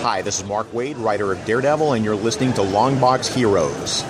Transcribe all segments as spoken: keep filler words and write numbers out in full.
Hi, this is Mark Waid, writer of Daredevil, and you're listening to Longbox Heroes.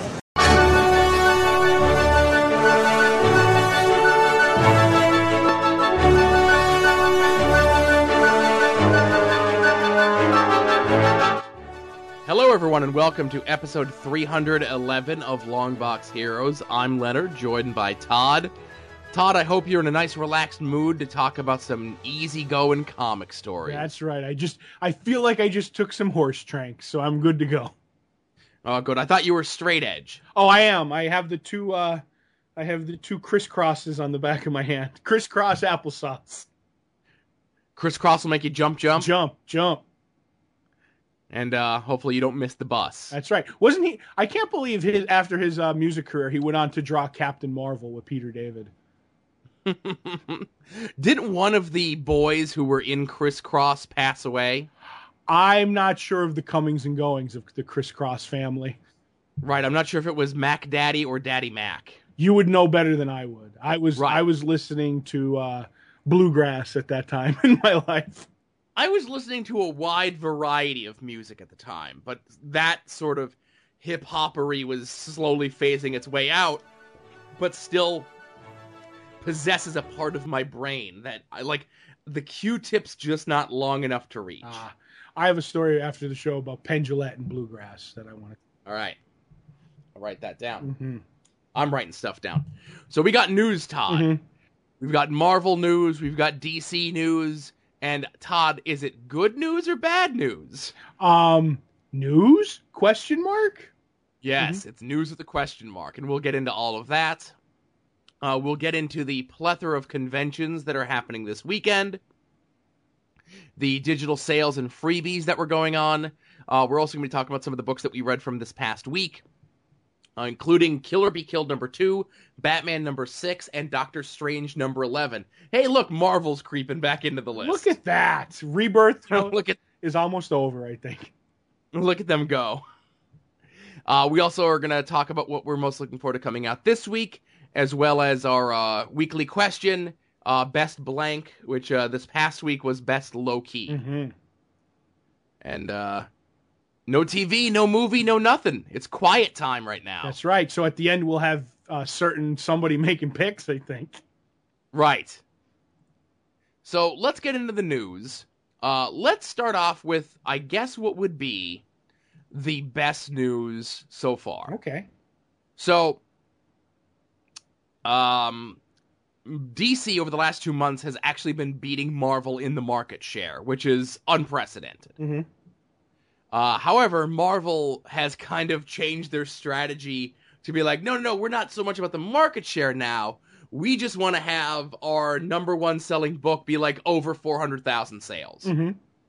Hello, everyone, and welcome to episode three hundred eleven of Longbox Heroes. I'm Leonard, joined by Todd. Todd, I hope you're in a nice, relaxed mood to talk about some easy-going comic stories. That's right. I just, I feel like I just took some horse tranks, so I'm good to go. Oh, good. I thought you were straight edge. Oh, I am. I have the two, uh, I have the two crisscrosses on the back of my hand. Crisscross applesauce. Crisscross will make you jump, jump. Jump, jump. And uh, hopefully you don't miss the bus. That's right. Wasn't he? I can't believe his after his uh, music career, he went on to draw Captain Marvel with Peter David. Didn't one of the boys who were in Crisscross pass away? I'm not sure of the comings and goings of the Crisscross family. Right. I'm not sure if it was Mac Daddy or Daddy Mac. You would know better than I would. I was right. I was listening to uh, bluegrass at that time in my life. I was listening to a wide variety of music at the time, but that sort of hip-hoppery was slowly phasing its way out, but still possesses a part of my brain that I like. The Q-tip's just not long enough to reach. Uh, I have a story after the show about Penn Jillette and bluegrass that I want to. All right, I'll write that down. Mm-hmm. I'm writing stuff down. So we got news, Todd. Mm-hmm. We've got Marvel news. We've got D C news. And Todd, is it good news or bad news? Um, news? Question mark? Yes, mm-hmm. It's news with a question mark, and we'll get into all of that. Uh, we'll get into the plethora of conventions that are happening this weekend, the digital sales and freebies that were going on. Uh, we're also going to be talking about some of the books that we read from this past week, uh, including Killer Be Killed number two, Batman number six, and Doctor Strange number eleven. Hey, look, Marvel's creeping back into the list. Look at that. Rebirth look at, is almost over, I think. Look at them go. Uh, we also are going to talk about what we're most looking forward to coming out this week, as well as our uh, weekly question, uh, Best Blank, which uh, this past week was Best Low Key. Mm-hmm. And uh, no T V, no movie, no nothing. It's quiet time right now. That's right. So at the end, we'll have uh, certain somebody making picks, I think. Right. So let's get into the news. Uh, let's start off with, I guess, what would be the best news so far. Okay. So, um, D C over the last two months has actually been beating Marvel in the market share, which is unprecedented. Mm-hmm. Uh, however, Marvel has kind of changed their strategy to be like, no, no, no, we're not so much about the market share now. We just want to have our number one selling book be like over four hundred thousand sales. Mm-hmm.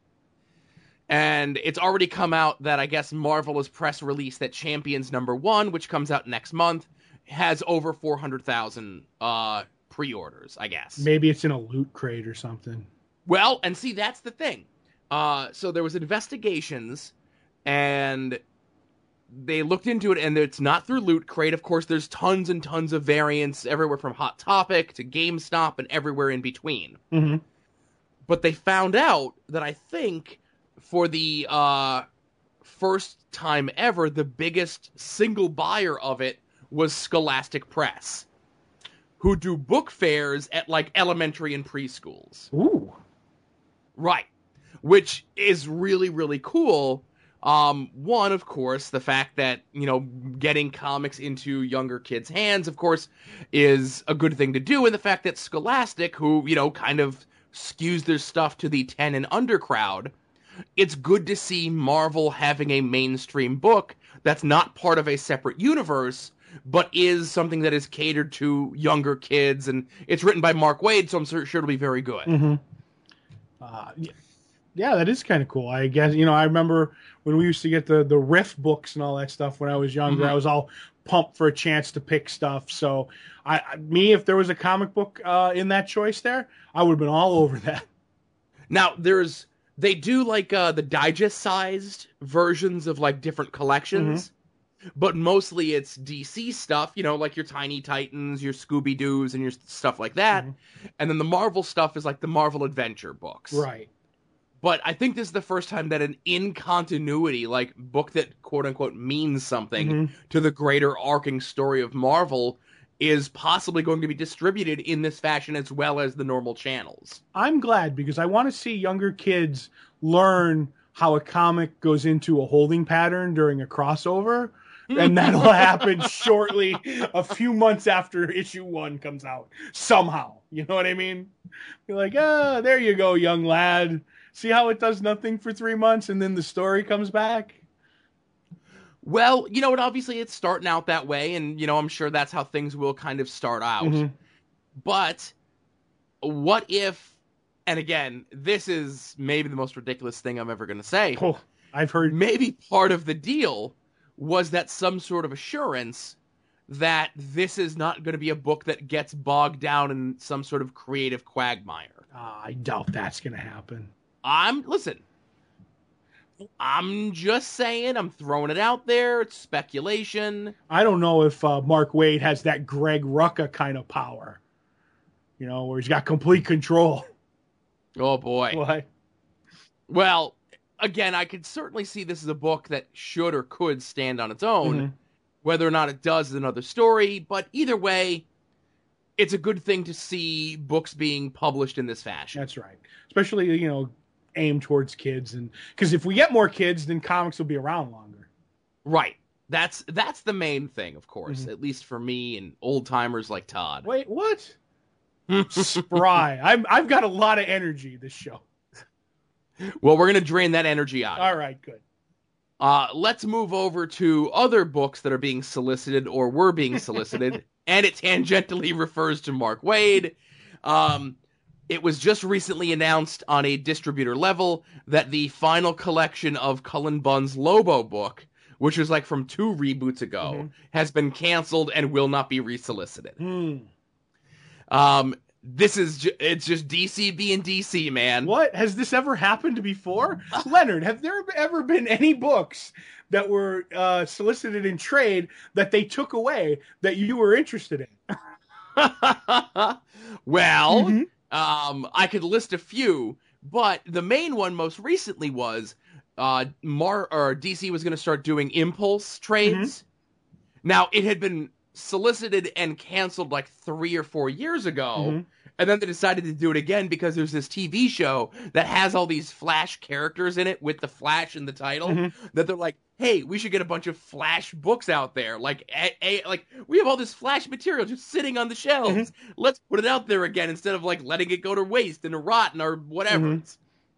And it's already come out that I guess Marvel has press released that Champions number one, which comes out next month, has over four hundred thousand uh, pre-orders, I guess. Maybe it's in a loot crate or something. Well, and see, that's the thing. Uh, so there was investigations, and they looked into it, and it's not through Loot Crate. Of course, there's tons and tons of variants everywhere from Hot Topic to GameStop and everywhere in between. Mm-hmm. But they found out that I think for the uh, first time ever, the biggest single buyer of it was Scholastic Press, who do book fairs at like elementary and preschools. Ooh. Right. Which is really, really cool. Um, one, of course, the fact that, you know, getting comics into younger kids' hands, of course, is a good thing to do. And the fact that Scholastic, who, you know, kind of skews their stuff to the ten and under crowd, it's good to see Marvel having a mainstream book that's not part of a separate universe, but is something that is catered to younger kids. And it's written by Mark Waid, so I'm sure it'll be very good. Mm-hmm. Uh, yeah. Yeah, that is kind of cool. I guess, you know, I remember when we used to get the, the Riff books and all that stuff when I was younger. Mm-hmm. I was all pumped for a chance to pick stuff. So, I, me, if there was a comic book uh, in that choice there, I would have been all over that. Now, there's, they do like uh, the digest-sized versions of like different collections. Mm-hmm. But mostly it's D C stuff, you know, like your Tiny Titans, your Scooby-Doos, and your stuff like that. Mm-hmm. And then the Marvel stuff is like the Marvel Adventure books. Right. But I think this is the first time that an in continuity, like book that quote unquote means something Mm-hmm. to the greater arcing story of Marvel, is possibly going to be distributed in this fashion as well as the normal channels. I'm glad, because I want to see younger kids learn how a comic goes into a holding pattern during a crossover. And that'll happen shortly, a few months after issue one comes out. Somehow. You know what I mean? You're like, ah, there you go, young lad. See how it does nothing for three months and then the story comes back? Well, you know what? Obviously, it's starting out that way, and, you know, I'm sure that's how things will kind of start out. Mm-hmm. But what if, and again, this is maybe the most ridiculous thing I'm ever going to say. Oh, I've heard. Maybe part of the deal was that some sort of assurance that this is not going to be a book that gets bogged down in some sort of creative quagmire. Uh, I doubt that's going to happen. I'm, listen, I'm just saying, I'm throwing it out there. It's speculation. I don't know if uh, Mark Waid has that Greg Rucka kind of power. You know, where he's got complete control. Oh, boy. What? Well, again, I could certainly see this as a book that should or could stand on its own. Mm-hmm. Whether or not it does is another story, but either way, it's a good thing to see books being published in this fashion. That's right. Especially, you know, aimed towards kids. And because if we get more kids, then comics will be around longer. Right. That's that's the main thing, of course, Mm-hmm. at least for me and old timers like Todd. Wait, what? Spry. I'm, I've got a lot of energy this show. Well, we're going to drain that energy out. All right, good. Uh, let's move over to other books that are being solicited or were being solicited, and it tangentially refers to Mark Waid. Um, it was just recently announced on a distributor level that the final collection of Cullen Bunn's Lobo book, which was like from two reboots ago, Mm-hmm. has been canceled and will not be resolicited. Hmm. Um, this is ju- it's just D C being D C, man. What? Has this ever happened before? Leonard, have there ever been any books that were uh, solicited in trade that they took away that you were interested in? Well, Mhm. um, I could list a few, but the main one most recently was uh, Mar or D C was going to start doing impulse trades. Now, it had been solicited and canceled like three or four years ago, Mhm. and then they decided to do it again because there's this T V show that has all these Flash characters in it with the Flash in the title. Mhm. That they're like, hey, we should get a bunch of Flash books out there. Like, a, a, like we have all this Flash material just sitting on the shelves. Let's put it out there again instead of like letting it go to waste and to rot or whatever. Mhm.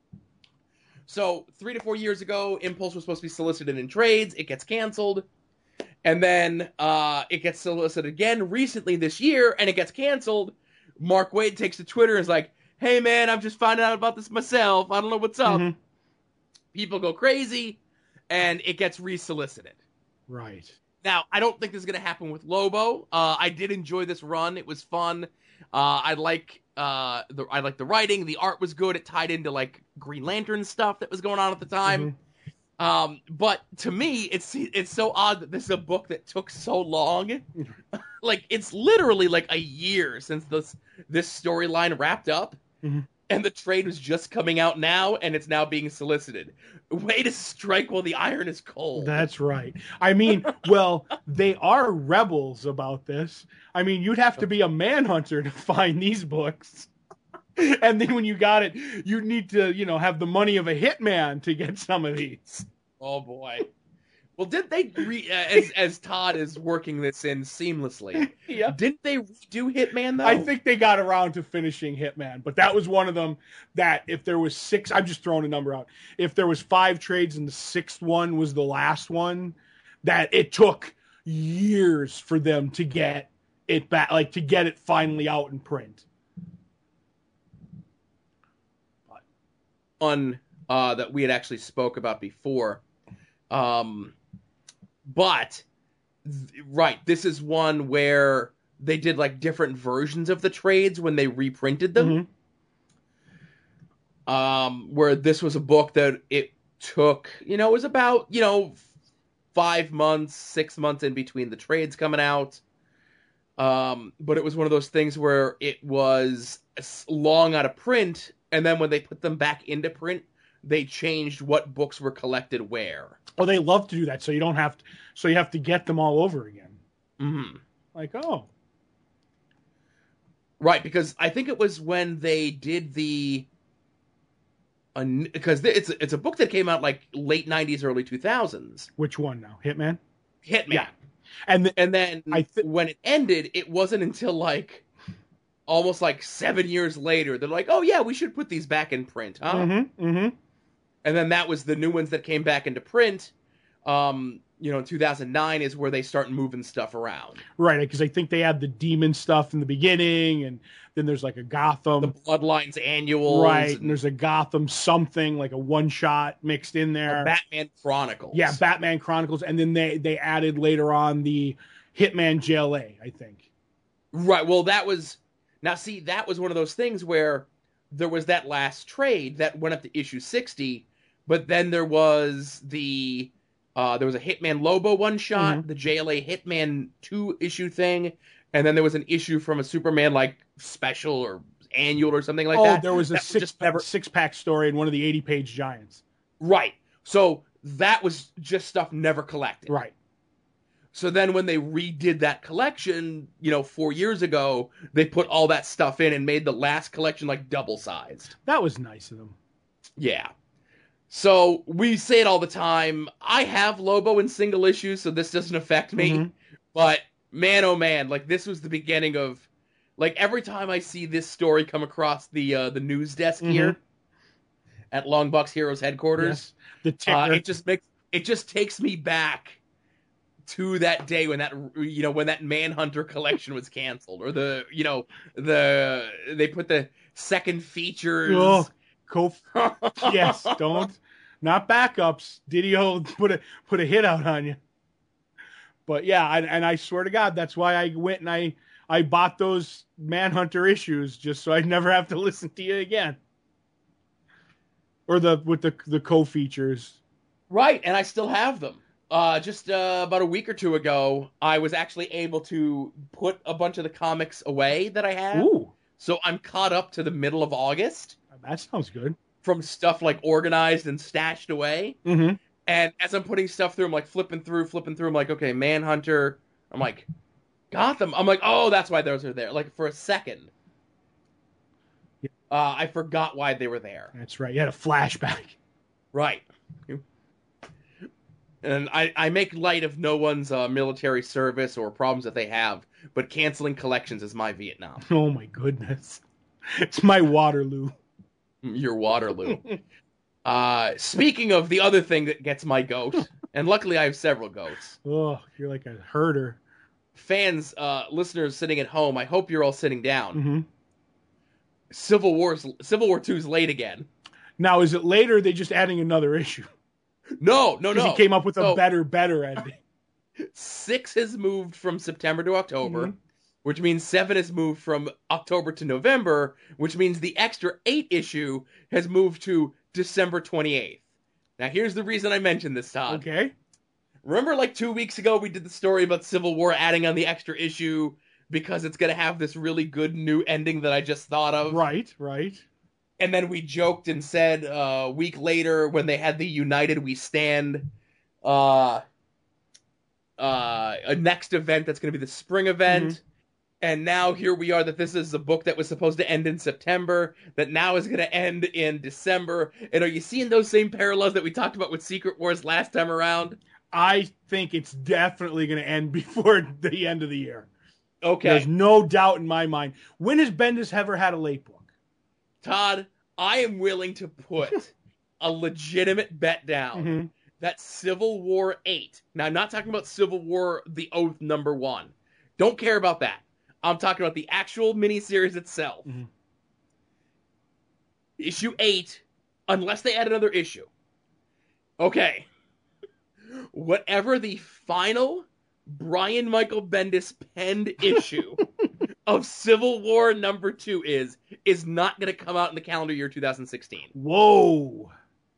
So three to four years ago, Impulse was supposed to be solicited in trades. It gets canceled. And then uh, it gets solicited again recently this year, and it gets canceled. Mark Waid takes to Twitter and is like, hey, man, I'm just finding out about this myself. I don't know what's up. Mhm. People go crazy, and it gets resolicited. Right. Now, I don't think this is going to happen with Lobo. Uh, I did enjoy this run. It was fun. Uh, I like uh, the I like the writing. The art was good. It tied into like Green Lantern stuff that was going on at the time. Mhm. Um, but to me, it's it's so odd that this is a book that took so long. Like, it's literally like a year since this this storyline wrapped up, Mhm. and the trade was just coming out now, and it's now being solicited. Way to strike while the iron is cold. That's right. I mean, well, they are rebels about this. I mean, you'd have to be a manhunter to find these books. And then when you got it, you need to, you know, have the money of a hitman to get some of these. Oh boy. Well, did they re- uh, as as Todd is working this in seamlessly? Yeah. Didn't they redo Hitman though? I think they got around to finishing Hitman, but that was one of them that if there was six, I'm just throwing a number out. If there was five trades and the sixth one was the last one, that it took years for them to get it back, like to get it finally out in print. One uh, that we had actually spoke about before. Um, but, th- right, this is one where they did like different versions of the trades when they reprinted them. Mhm. Um, where this was a book that it took, you know, it was about, you know, five months, six months in between the trades coming out. Um, but it was one of those things where it was s- long out of print, and then when they put them back into print, they changed what books were collected where. Oh, they love to do that, so you don't have to, so you have to get them all over again. Mm-hmm. Like, oh. Right, because I think it was when they did the... Because it's, it's a book that came out like late nineties, early two thousands. Which one now? Hitman? Hitman. Yeah. And, the, and then I th- when it ended, it wasn't until like almost like seven years later, they're like, oh yeah, we should put these back in print, huh? Mm-hmm, mm-hmm. And then that was the new ones that came back into print. Um, you know, in two thousand nine is where they start moving stuff around. Right, because I think they had the demon stuff in the beginning, and then there's like a Gotham. The Bloodlines annuals. Right, and, and there's a Gotham something, like a one-shot mixed in there. Batman Chronicles. Yeah, Batman Chronicles, and then they, they added later on the Hitman J L A, I think. Right, well that was... Now see, that was one of those things where there was that last trade that went up to issue sixty, but then there was the... Uh, there was a Hitman Lobo one-shot, mm-hmm. the J L A Hitman two-issue thing, and then there was an issue from a Superman, like, special or annual or something like oh, that. Oh, there was a that six, just never... six-pack story in one of the eighty-page Giants. Right. So that was just stuff never collected. Right. So then when they redid that collection, you know, four years ago, they put all that stuff in and made the last collection, like, double-sized. That was nice of them. Yeah. So we say it all the time. I have Lobo in single issues, so this doesn't affect me. Mm-hmm. But man, oh man, like this was the beginning of, like every time I see this story come across the uh, the news desk mm-hmm. here at Longbox Heroes headquarters, yes. the ticker. Uh, it just makes it just takes me back to that day when that you know when that Manhunter collection was canceled, or the you know the they put the second features. Oh. Co- yes, don't, not backups. Didio put a put a hit out on you. But yeah, I, and I swear to God, that's why I went and I I bought those Manhunter issues just so I'd never have to listen to you again. Or the with the the co-features. Right, and I still have them. Uh, just uh, about a week or two ago, I was actually able to put a bunch of the comics away that I had. Ooh. So I'm caught up to the middle of August. That sounds good. From stuff like organized and stashed away. Mm-hmm. And as I'm putting stuff through, I'm like flipping through, flipping through. I'm like, okay, Manhunter. I'm like, Gotham. I'm like, oh, that's why those are there. Like for a second, yeah. uh, I forgot why they were there. That's right. You had a flashback. Right. And I, I make light of no one's uh, military service or problems that they have, but canceling collections is my Vietnam. Oh my goodness. It's my Waterloo. Your Waterloo. uh, speaking of the other thing that gets my goat, and luckily I have several goats. Oh, you're like a herder. Fans, uh, listeners sitting at home, I hope you're all sitting down. Mm-hmm. Civil War's Civil War two's late again. Now, is it later? Or are they just adding another issue? No, no, no. He came up with a so, better, better ending. Six has moved from September to October. Mm-hmm. Which means seven has moved from October to November, which means the extra eight issue has moved to December twenty-eighth. Now, here's the reason I mentioned this, Todd. Okay. Remember, like, two weeks ago, we did the story about Civil War adding on the extra issue because it's going to have this really good new ending that I just thought of? Right, right. And then we joked and said uh, a week later when they had the United We Stand uh, uh, a next event that's going to be the spring event. Mm-hmm. And now here we are that this is a book that was supposed to end in September, that now is going to end in December. And are you seeing those same parallels that we talked about with Secret Wars last time around? I think it's definitely going to end before the end of the year. Okay. There's no doubt in my mind. When has Bendis ever had a late book? Todd, I am willing to put a legitimate bet down mm-hmm. that Civil War eight, now I'm not talking about Civil War The Oath number one. Don't care about that. I'm talking about the actual miniseries itself. Mm-hmm. Issue eight, unless they add another issue. Okay. Whatever the final Brian Michael Bendis penned issue of Civil War number two is, is not going to come out in the calendar year two thousand sixteen. Whoa.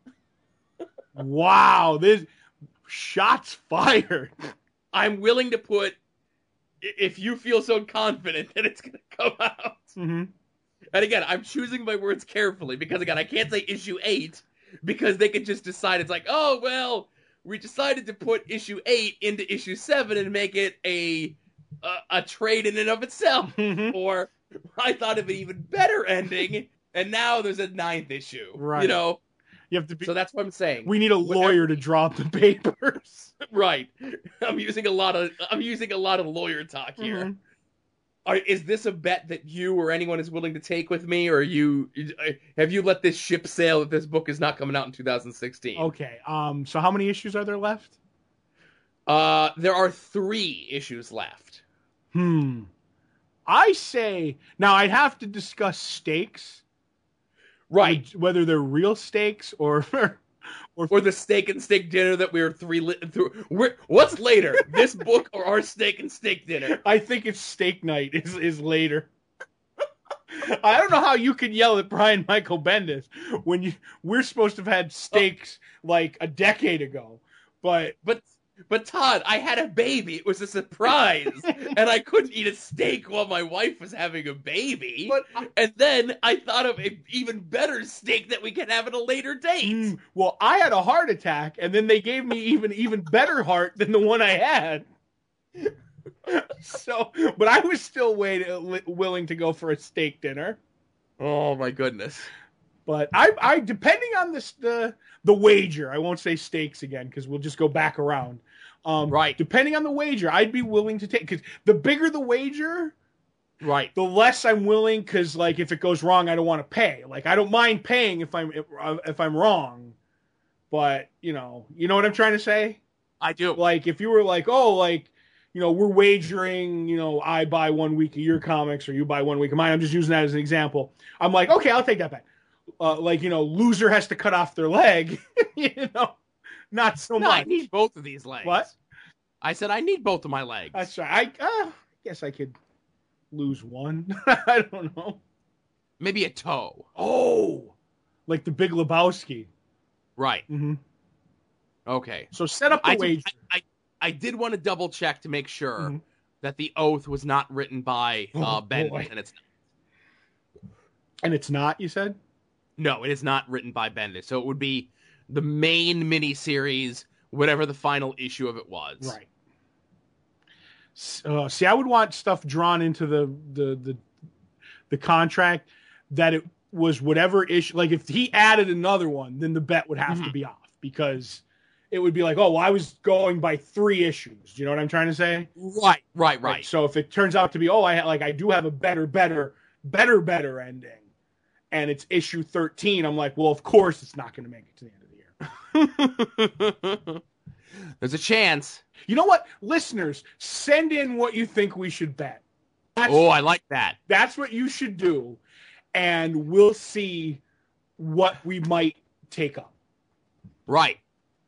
Wow. This shots fired. I'm willing to put, if you feel so confident that it's going to come out. Mm-hmm. And again, I'm choosing my words carefully because, again, I can't say issue eight because they could just decide it's like, oh, well, we decided to put issue eight into issue seven and make it a a, a trade in and of itself. Or I thought of an even better ending, and now there's a ninth issue. Right. You know? You have to be, so that's what I'm saying. We need a lawyer to draw up the papers. Right. I'm using a lot of I'm using a lot of lawyer talk here. Mm-hmm. Are, is this a bet that you or anyone is willing to take with me, or you have you let this ship sail that this book is not coming out in two thousand sixteen? Okay. Um. So how many issues are there left? Uh, there are three issues left. Hmm. I say now I'd have to discuss stakes, right? Whether they're real stakes or. Or, or the steak and steak dinner that we were three li- through. We're, what's later, this book or our steak and steak dinner? I think it's steak night is is later. I don't know how you can yell at Brian Michael Bendis when you we're supposed to have had steaks oh. like a decade ago, but but. But Todd, I had a baby. It was a surprise. And I couldn't eat a steak while my wife was having a baby. But I, and then I thought of an even better steak that we could have at a later date. Mm, well, I had a heart attack, and then they gave me even even better heart than the one I had. So, but I was still wait, willing to go for a steak dinner. Oh my goodness. But I, I depending on this, the the wager, I won't say stakes again because we'll just go back around. Um, right. Depending on the wager, I'd be willing to take, because the bigger the wager, right, the less I'm willing. Because like if it goes wrong, I don't want to pay. Like I don't mind paying if I'm if, if I'm wrong, but you know, you know what I'm trying to say. I do. Like if you were like, oh, like. You know, we're wagering, you know, I buy one week of your comics or you buy one week of mine. I'm just using that as an example. I'm like, okay, I'll take that bet. Uh, like, you know, loser has to cut off their leg. You know, not so no, much. I need both of these legs. What? I said I need both of my legs. That's right. I uh, guess I could lose one. I don't know. Maybe a toe. Oh, like the Big Lebowski. Right. Mm-hmm. Okay. So set up the I wager. Do, I, I, I did want to double check to make sure mm-hmm. that the oath was not written by uh, oh, Ben, boy. and it's not. And it's not, you said? No, it is not written by Bendis. So it would be the main miniseries, whatever the final issue of it was. Right. Uh, see, I would want stuff drawn into the, the the the contract that it was whatever issue. Like if he added another one, then the bet would have mm-hmm. to be off because it would be like, oh, well, I was going by three issues. Do you know what I'm trying to say? Right, right, right. Like, so if it turns out to be, oh, I like I do have a better, better, better, better ending. And it's issue thirteen, I'm like, well, of course it's not going to make it to the end of the year. There's a chance. You know what? Listeners, send in what you think we should bet. That's, oh, I like that. That's what you should do. And we'll see what we might take up. Right.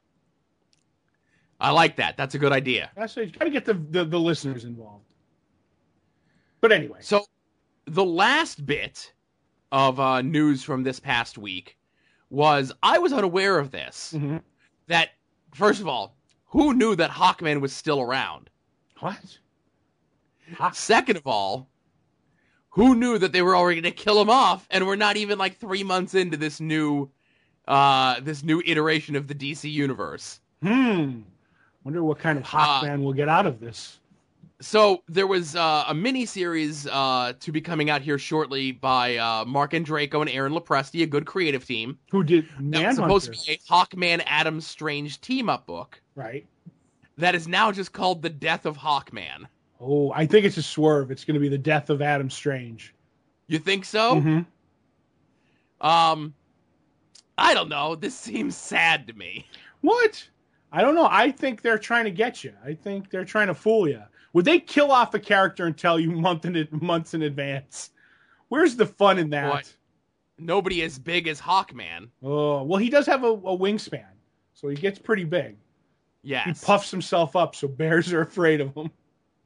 I like that. That's a good idea. That's what, got to get the, the, the listeners involved. But anyway. So the last bit of uh, news from this past week was I was unaware of this. Mm-hmm. That, first of all, who knew that Hawkman was still around? What? Hawk- Second of all, who knew that they were already going to kill him off and we're not even like three months into this new uh, this new iteration of the D C universe? Hmm. Wonder what kind of Hawkman uh, we'll get out of this. So there was uh, a mini-series uh, to be coming out here shortly by uh, Mark Andreyko and Aaron Lopresti, a good creative team. Who did Manhunter. That was supposed to be a Hawkman Adam Strange team-up book. Right. That is now just called The Death of Hawkman. Oh, I think it's a swerve. It's going to be The Death of Adam Strange. You think so? Mm-hmm. Um, I don't know. This seems sad to me. What? I don't know. I think they're trying to get you. I think they're trying to fool you. Would they kill off a character and tell you month in, months in advance? Where's the fun in that? What? Nobody as big as Hawkman. Oh, well, he does have a, a wingspan, so he gets pretty big. Yes. He puffs himself up, so bears are afraid of him.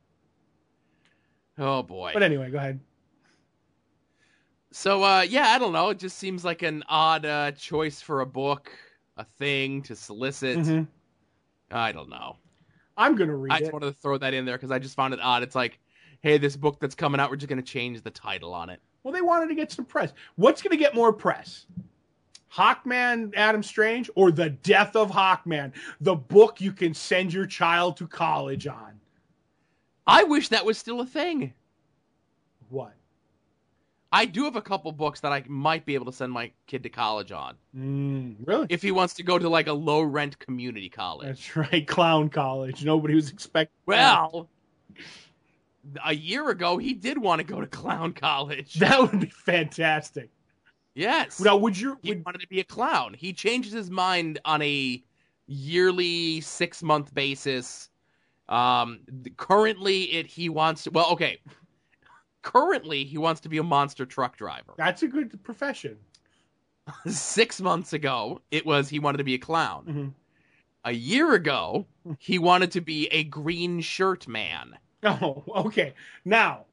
Oh, boy. But anyway, go ahead. So, uh, yeah, I don't know. It just seems like an odd uh, choice for a book, a thing to solicit. Mm-hmm. I don't know. I'm going to read it. I just it. wanted to throw that in there because I just found it odd. It's like, hey, this book that's coming out, we're just going to change the title on it. Well, they wanted to get some press. What's going to get more press? Hawkman, Adam Strange, or The Death of Hawkman, the book you can send your child to college on. I wish that was still a thing. What? I do have a couple books that I might be able to send my kid to college on. Mm, really? If he wants to go to like a low rent community college. That's right, clown college. Nobody was expecting. Well, a year ago he did want to go to clown college. That would be fantastic. Yes. Now, would you? He Would, wanted to be a clown. He changes his mind on a yearly six month basis. Um, currently, it he wants to. Well, okay. Currently, he wants to be a monster truck driver. that's a good profession. Six months ago, it was he wanted to be a clown. Mm-hmm. A year ago, he wanted to be a green shirt man. Oh, okay. Now,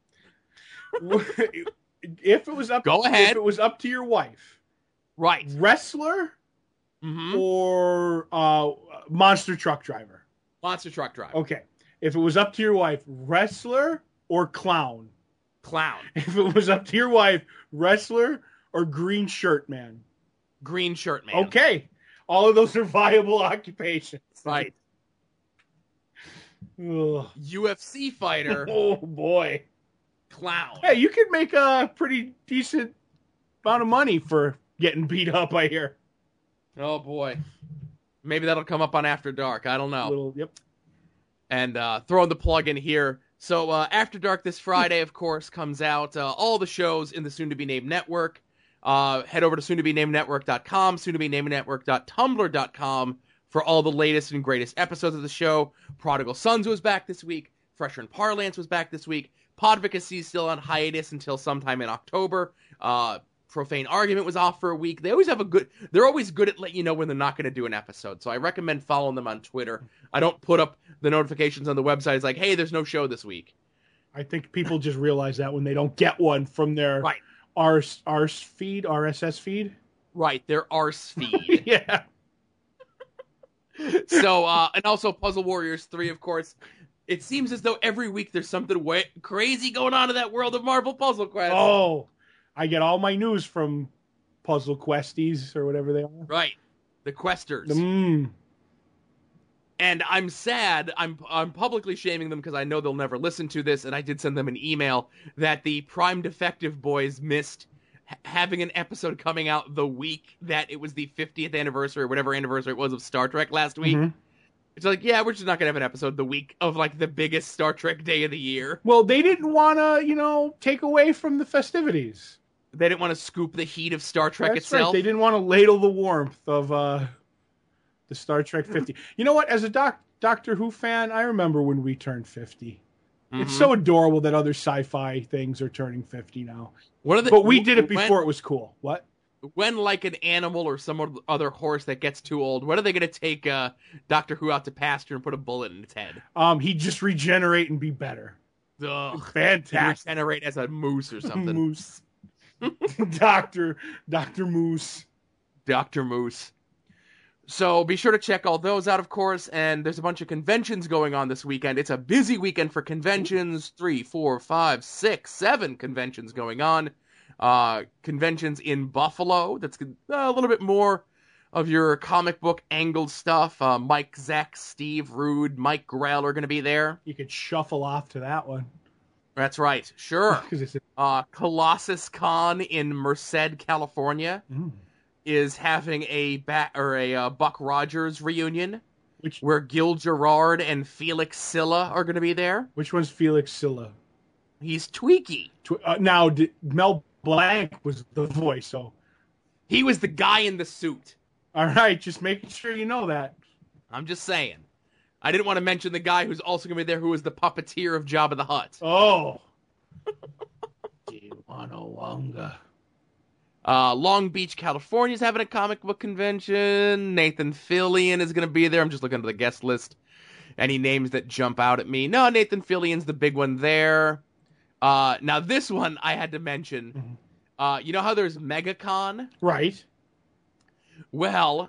if it was up, Go ahead. If it was up to your wife, Right. wrestler Mm-hmm. or uh, monster truck driver. Monster truck driver. Okay. If it was up to your wife, wrestler or clown. Clown. If it was up to your wife, wrestler or green shirt man. Green shirt man. Okay. All of those are viable occupations. Right. Ugh. U F C fighter. Oh, boy. Clown. Hey, you could make a pretty decent amount of money for getting beat up, I hear. Oh, boy. Maybe that'll come up on After Dark. I don't know. Little, yep. And uh, throwing the plug in here. So uh, After Dark this Friday, of course, comes out. Uh, all the shows in the soon-to-be-named network. Uh, head over to soon to be named network dot com, soon to be named network dot tumblr dot com for all the latest and greatest episodes of the show. Prodigal Sons was back this week. Fresher and Parlance was back this week. Podvocacy is still on hiatus until sometime in October. Uh, Profane Argument was off for a week. They always have a good... They're always good at letting you know when they're not going to do an episode. So I recommend following them on Twitter. I don't put up the notifications on the website. It's like, hey, there's no show this week. I think people just realize that when they don't get one from their Right. R S feed, R S S feed. Right, their arse feed. Yeah. So, uh, and also Puzzle Warriors three, of course. It seems as though every week there's something way- crazy going on in that world of Marvel Puzzle Quest. Oh, I get all my news from Puzzle Questies or whatever they are. Right. The Questers. Mm. And I'm sad, I'm I'm publicly shaming them because I know they'll never listen to this, and I did send them an email that the Prime Defective Boys missed ha- having an episode coming out the week that it was the fiftieth anniversary, or whatever anniversary it was of Star Trek last week. Mhm. It's like, yeah, we're just not going to have an episode the week of, like, the biggest Star Trek day of the year. Well, they didn't want to, you know, take away from the festivities. They didn't want to scoop the heat of Star Trek That's itself. right. They didn't want to ladle the warmth of uh, the Star Trek fifty. You know what? As a doc- Doctor Who fan, I remember when we turned fifty. It's Mhm. so adorable that other sci-fi things are turning fifty now. One of the, But we did it when- before it was cool. What? When, like, an animal or some other horse that gets too old, when are they going to take uh, Doctor Who out to pasture and put a bullet in its head? Um, he'd just regenerate and be better. Ugh. Fantastic. Regenerate as a moose or something. Moose. Doctor Doctor Moose. Doctor Moose. So be sure to check all those out, of course, and there's a bunch of conventions going on this weekend. It's a busy weekend for conventions. Three, four, five, six, seven conventions going on. Uh, conventions in Buffalo. That's a little bit more of your comic book angled stuff. Uh, Mike, Zach, Steve, Rude, Mike Grell are going to be there. You could shuffle off to that one. That's right. Sure. 'Cause it's Uh, Colossus Con in Merced, California, mm. is having a bat or a uh, Buck Rogers reunion, Which where Gil Gerard and Felix Silla are going to be there. which one's Felix Silla? He's Tweaky. Tw- uh, now d- Mel Blanc was the voice, so He was the guy in the suit. all right, just making sure you know that. I'm just saying. I didn't want to mention the guy who's also going to be there, who was the puppeteer of Jabba the Hutt. Oh. Tijuana. Uh, Long Beach, California is having a comic book convention. Nathan Fillion is going to be there. I'm just looking at the guest list. Any names that jump out at me? No, Nathan Fillion's the big one there. Uh, now, this one I had to mention. Mhm. Uh, you know how there's MegaCon? Right. Well,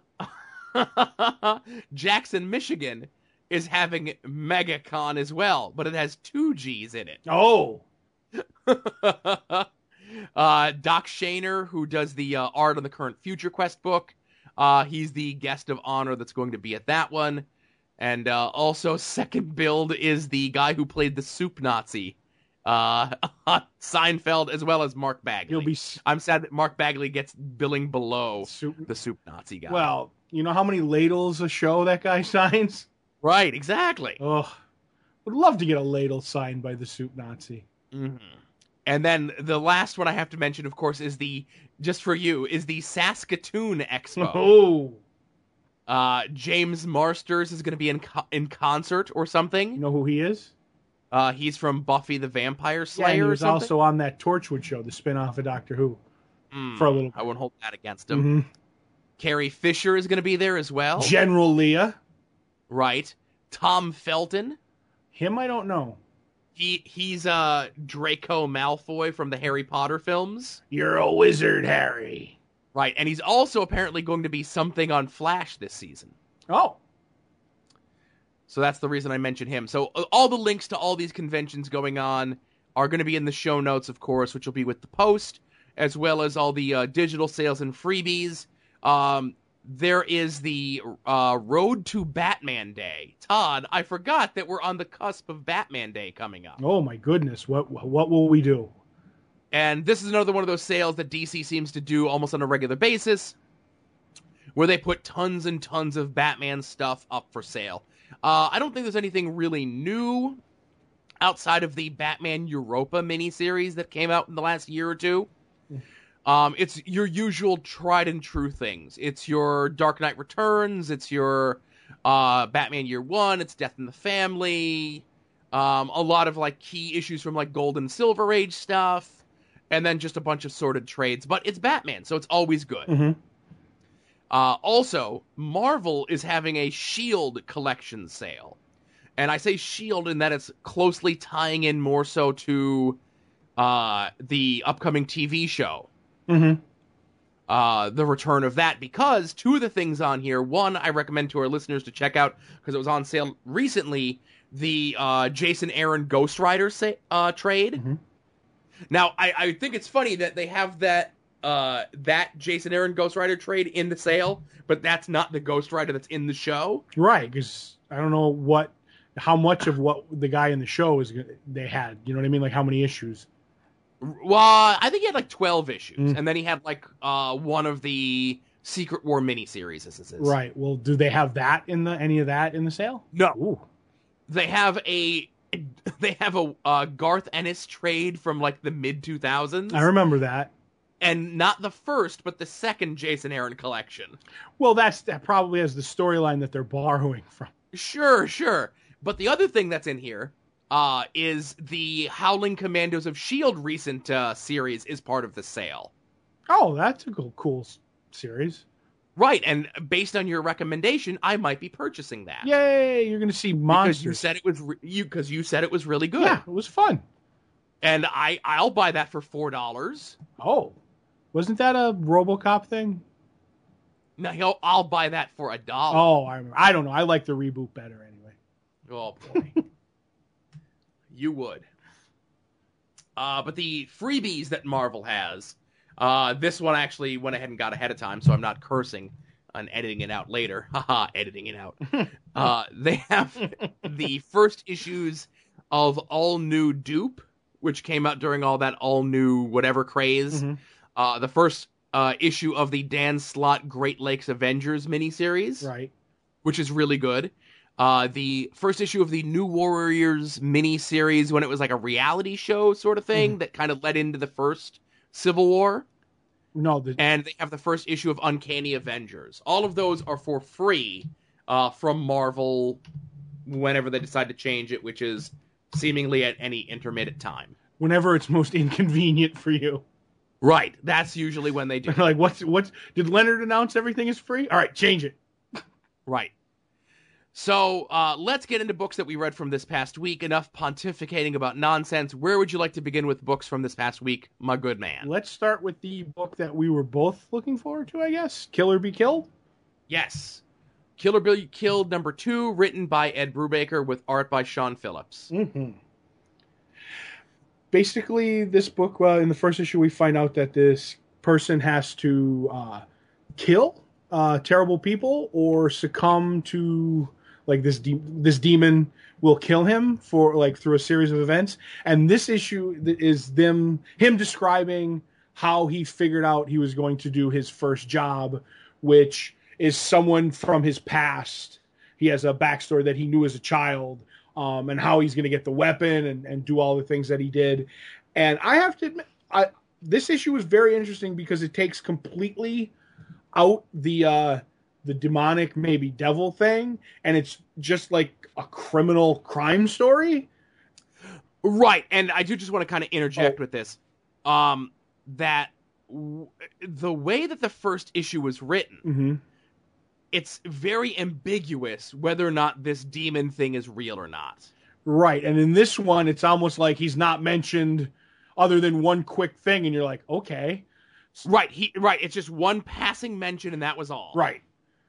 Jackson, Michigan is having MegaCon as well, but it has two G's in it. Oh. Uh, Doc Shaner, who does the uh, art on the current Future Quest book, uh, he's the guest of honor that's going to be at that one. And uh, also, second build is the guy who played the Soup Nazi, uh, on Seinfeld, as well as Mark Bagley. He'll be. I'm sad that Mark Bagley gets billing below Soup... the Soup Nazi guy. Well, you know how many ladles a show that guy signs? Right, exactly. Oh, would love to get a ladle signed by the Soup Nazi. Mm-hmm. And then the last one I have to mention, of course, is the, just for you, is the Saskatoon Expo. Oh. Uh, James Marsters is going to be in co- in concert or something. You know who he is? Uh, he's from Buffy the Vampire Slayer. Yeah, and he was or something. also on that Torchwood show, the spin-off of Doctor Who, mm, for a little. I won't hold that against him. Mm-hmm. Carrie Fisher is going to be there as well. General Leah. Right. Tom Felton. Him, I don't know. He he's uh Draco Malfoy from the Harry Potter films. You're a wizard, Harry. Right, and he's also apparently going to be something on Flash this season. Oh. So that's the reason I mentioned him. So uh, all the links to all these conventions going on are going to be in the show notes, of course, which will be with the post, as well as all the uh, digital sales and freebies. Um, there is the uh, Road to Batman Day. Todd, I forgot that we're on the cusp of Batman Day coming up. Oh, my goodness. What what will we do? And this is another one of those sales that D C seems to do almost on a regular basis, where they put tons and tons of Batman stuff up for sale. Uh, I don't think there's anything really new outside of the Batman Europa miniseries that came out in the last year or two. Um, it's your usual tried and true things. It's your Dark Knight Returns. It's your uh, Batman Year One. It's Death in the Family. Um, a lot of like key issues from like Gold and Silver Age stuff. And then just a bunch of sorted trades. But it's Batman, so it's always good. Mm-hmm. Uh, also, Marvel is having a SHIELD collection sale. And I say SHIELD in that it's closely tying in more so to uh, the upcoming T V show. Mm-hmm. Uh, the return of that, because two of the things on here, one, I recommend to our listeners to check out, because it was on sale recently, the uh, Jason Aaron Ghost Rider sa- uh, trade. Mm-hmm. Now, I, I think it's funny that they have that uh, that Jason Aaron Ghost Rider trade in the sale, but that's not the Ghost Rider that's in the show. Right, because I don't know what, how much of what the guy in the show is they had. You know what I mean? Like how many issues? Well, I think he had like twelve issues, mm. and then he had like uh, one of the Secret War miniseries. As this is. Right. Well, do they have that in the any of that in the sale? No. Ooh. They have a they have a uh, Garth Ennis trade from like the mid two thousands. I remember that. And not the first, but the second Jason Aaron collection. Well, that's that probably has the storyline that they're borrowing from. Sure, sure. But the other thing that's in here uh, is the Howling Commandos of S H I E L D recent uh, series is part of the sale. Oh, that's a cool, cool series. Right, and based on your recommendation, I might be purchasing that. Yay! You're going to see monsters. Because you said it was re- you because you said it was really good. Yeah, it was fun. And I I'll buy that for four dollars. Oh, wasn't that a RoboCop thing? No, he'll, I'll buy that for a dollar. Oh, I remember. I don't know. I like the reboot better anyway. Oh boy, you would. Uh, but the freebies that Marvel has. Uh, this one actually went ahead and got ahead of time, so I'm not cursing on editing it out later. Haha, editing it out. uh, they have the first issues of All New Dupe, which came out during all that all new whatever craze. Mm-hmm. Uh, the first uh, issue of the Dan Slott Great Lakes Avengers miniseries, right, which is really good. Uh, the first issue of the New Warriors miniseries when it was like a reality show sort of thing mm-hmm. that kind of led into the first Civil War. No, the... and they have the first issue of Uncanny Avengers. All of those are for free uh, from Marvel whenever they decide to change it, which is seemingly at any intermittent time. Whenever it's most inconvenient for you. Right. That's usually when they do. Like, what's what's did Leonard announce everything is free? All right, change it. Right. So uh, let's get into books that we read from this past week. Enough pontificating about nonsense. Where would you like to begin with books from this past week, my good man? Let's start with the book that we were both looking forward to, I guess. Killer Be Killed? Yes. Killer Be Killed number two, written by Ed Brubaker with art by Sean Phillips. Mm-hmm. basically, this book, well, in the first issue, we find out that this person has to uh, kill uh, terrible people or succumb to like this de- this demon will kill him for like through a series of events. And this issue is them him describing how he figured out he was going to do his first job, which is someone from his past. He has a backstory that he knew as a child, um, and how he's going to get the weapon and, and do all the things that he did. And I have to admit, I, this issue is very interesting because it takes completely out the uh, the demonic, maybe devil thing, and it's just like a criminal crime story. Right, and I do just want to kind of interject Oh. with this. Um, that w- the way that the first issue was written, Mm-hmm. it's very ambiguous whether or not this demon thing is real or not. Right, and in this one, it's almost like he's not mentioned other than one quick thing, and you're like, okay. Right, he right. It's just one passing mention, and that was all. Right.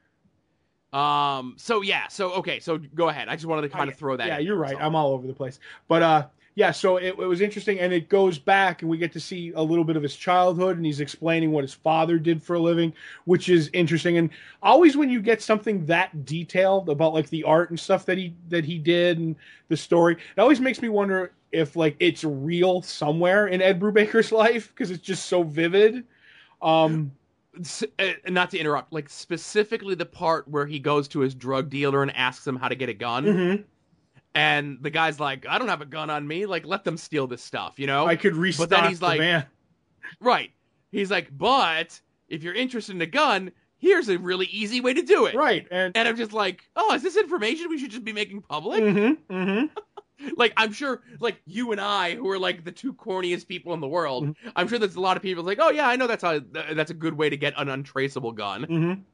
Um. So yeah. So okay. So go ahead. I just wanted to kind of throw that. Yeah, in you're there, right. that's all. I'm all over the place. But uh, yeah, so it, it was interesting, and it goes back, and we get to see a little bit of his childhood, and he's explaining what his father did for a living, which is interesting. And always when you get something that detailed about like the art and stuff that he that he did and the story, it always makes me wonder if like it's real somewhere in Ed Brubaker's life because it's just so vivid. Um, S- uh, not to interrupt, like specifically the part where he goes to his drug dealer and asks him how to get a gun, mhm. and the guy's like, "I don't have a gun on me. Like, let them steal this stuff," you know? I could restock But then he's the like, van. right. He's like, "But if you're interested in a gun, here's a really easy way to do it." Right, and And I'm just like, "Oh, is this information we should just be making public?" mm-hmm, mm-hmm. Like, I'm sure, like, you and I, who are, like, the two corniest people in the world, Mhm. I'm sure there's a lot of people like, oh, yeah, I know that's how, that's a good way to get an untraceable gun.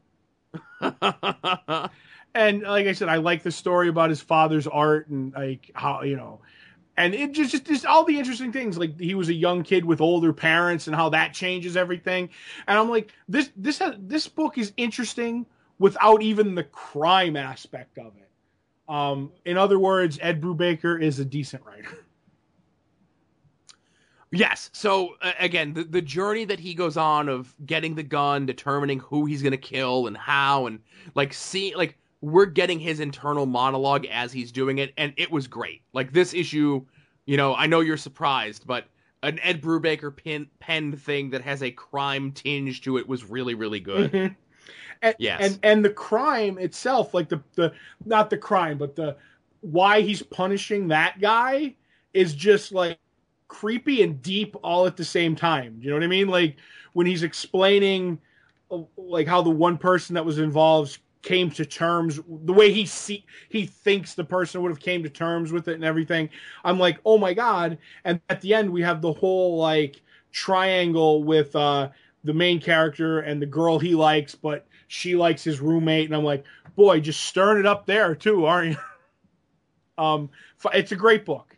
Mm-hmm. And like I said, I like the story about his father's art and like how, you know, and it just, just, just all the interesting things. Like he was a young kid with older parents and how that changes everything. And I'm like, this, this, has, this book is interesting without even the crime aspect of it. Um, in other words, Ed Brubaker is a decent writer. Yes. So, uh, again, the, the journey that he goes on of getting the gun, determining who he's going to kill and how, and, like, see, like, we're getting his internal monologue as he's doing it, and it was great. Like, this issue, you know, I know you're surprised, but an Ed Brubaker pin, penned thing that has a crime tinge to it was really, really good. And, Yes. and and the crime itself, like the the not the crime, but the why he's punishing that guy is just like creepy and deep all at the same time. You know what I mean? Like when he's explaining uh, like how the one person that was involved came to terms, the way he see he thinks the person would have came to terms with it and everything. I'm like, oh my god! And at the end, we have the whole like triangle with uh, the main character and the girl he likes, but she likes his roommate, and I'm like, boy, just stirring it up there too, aren't you? um, it's a great book.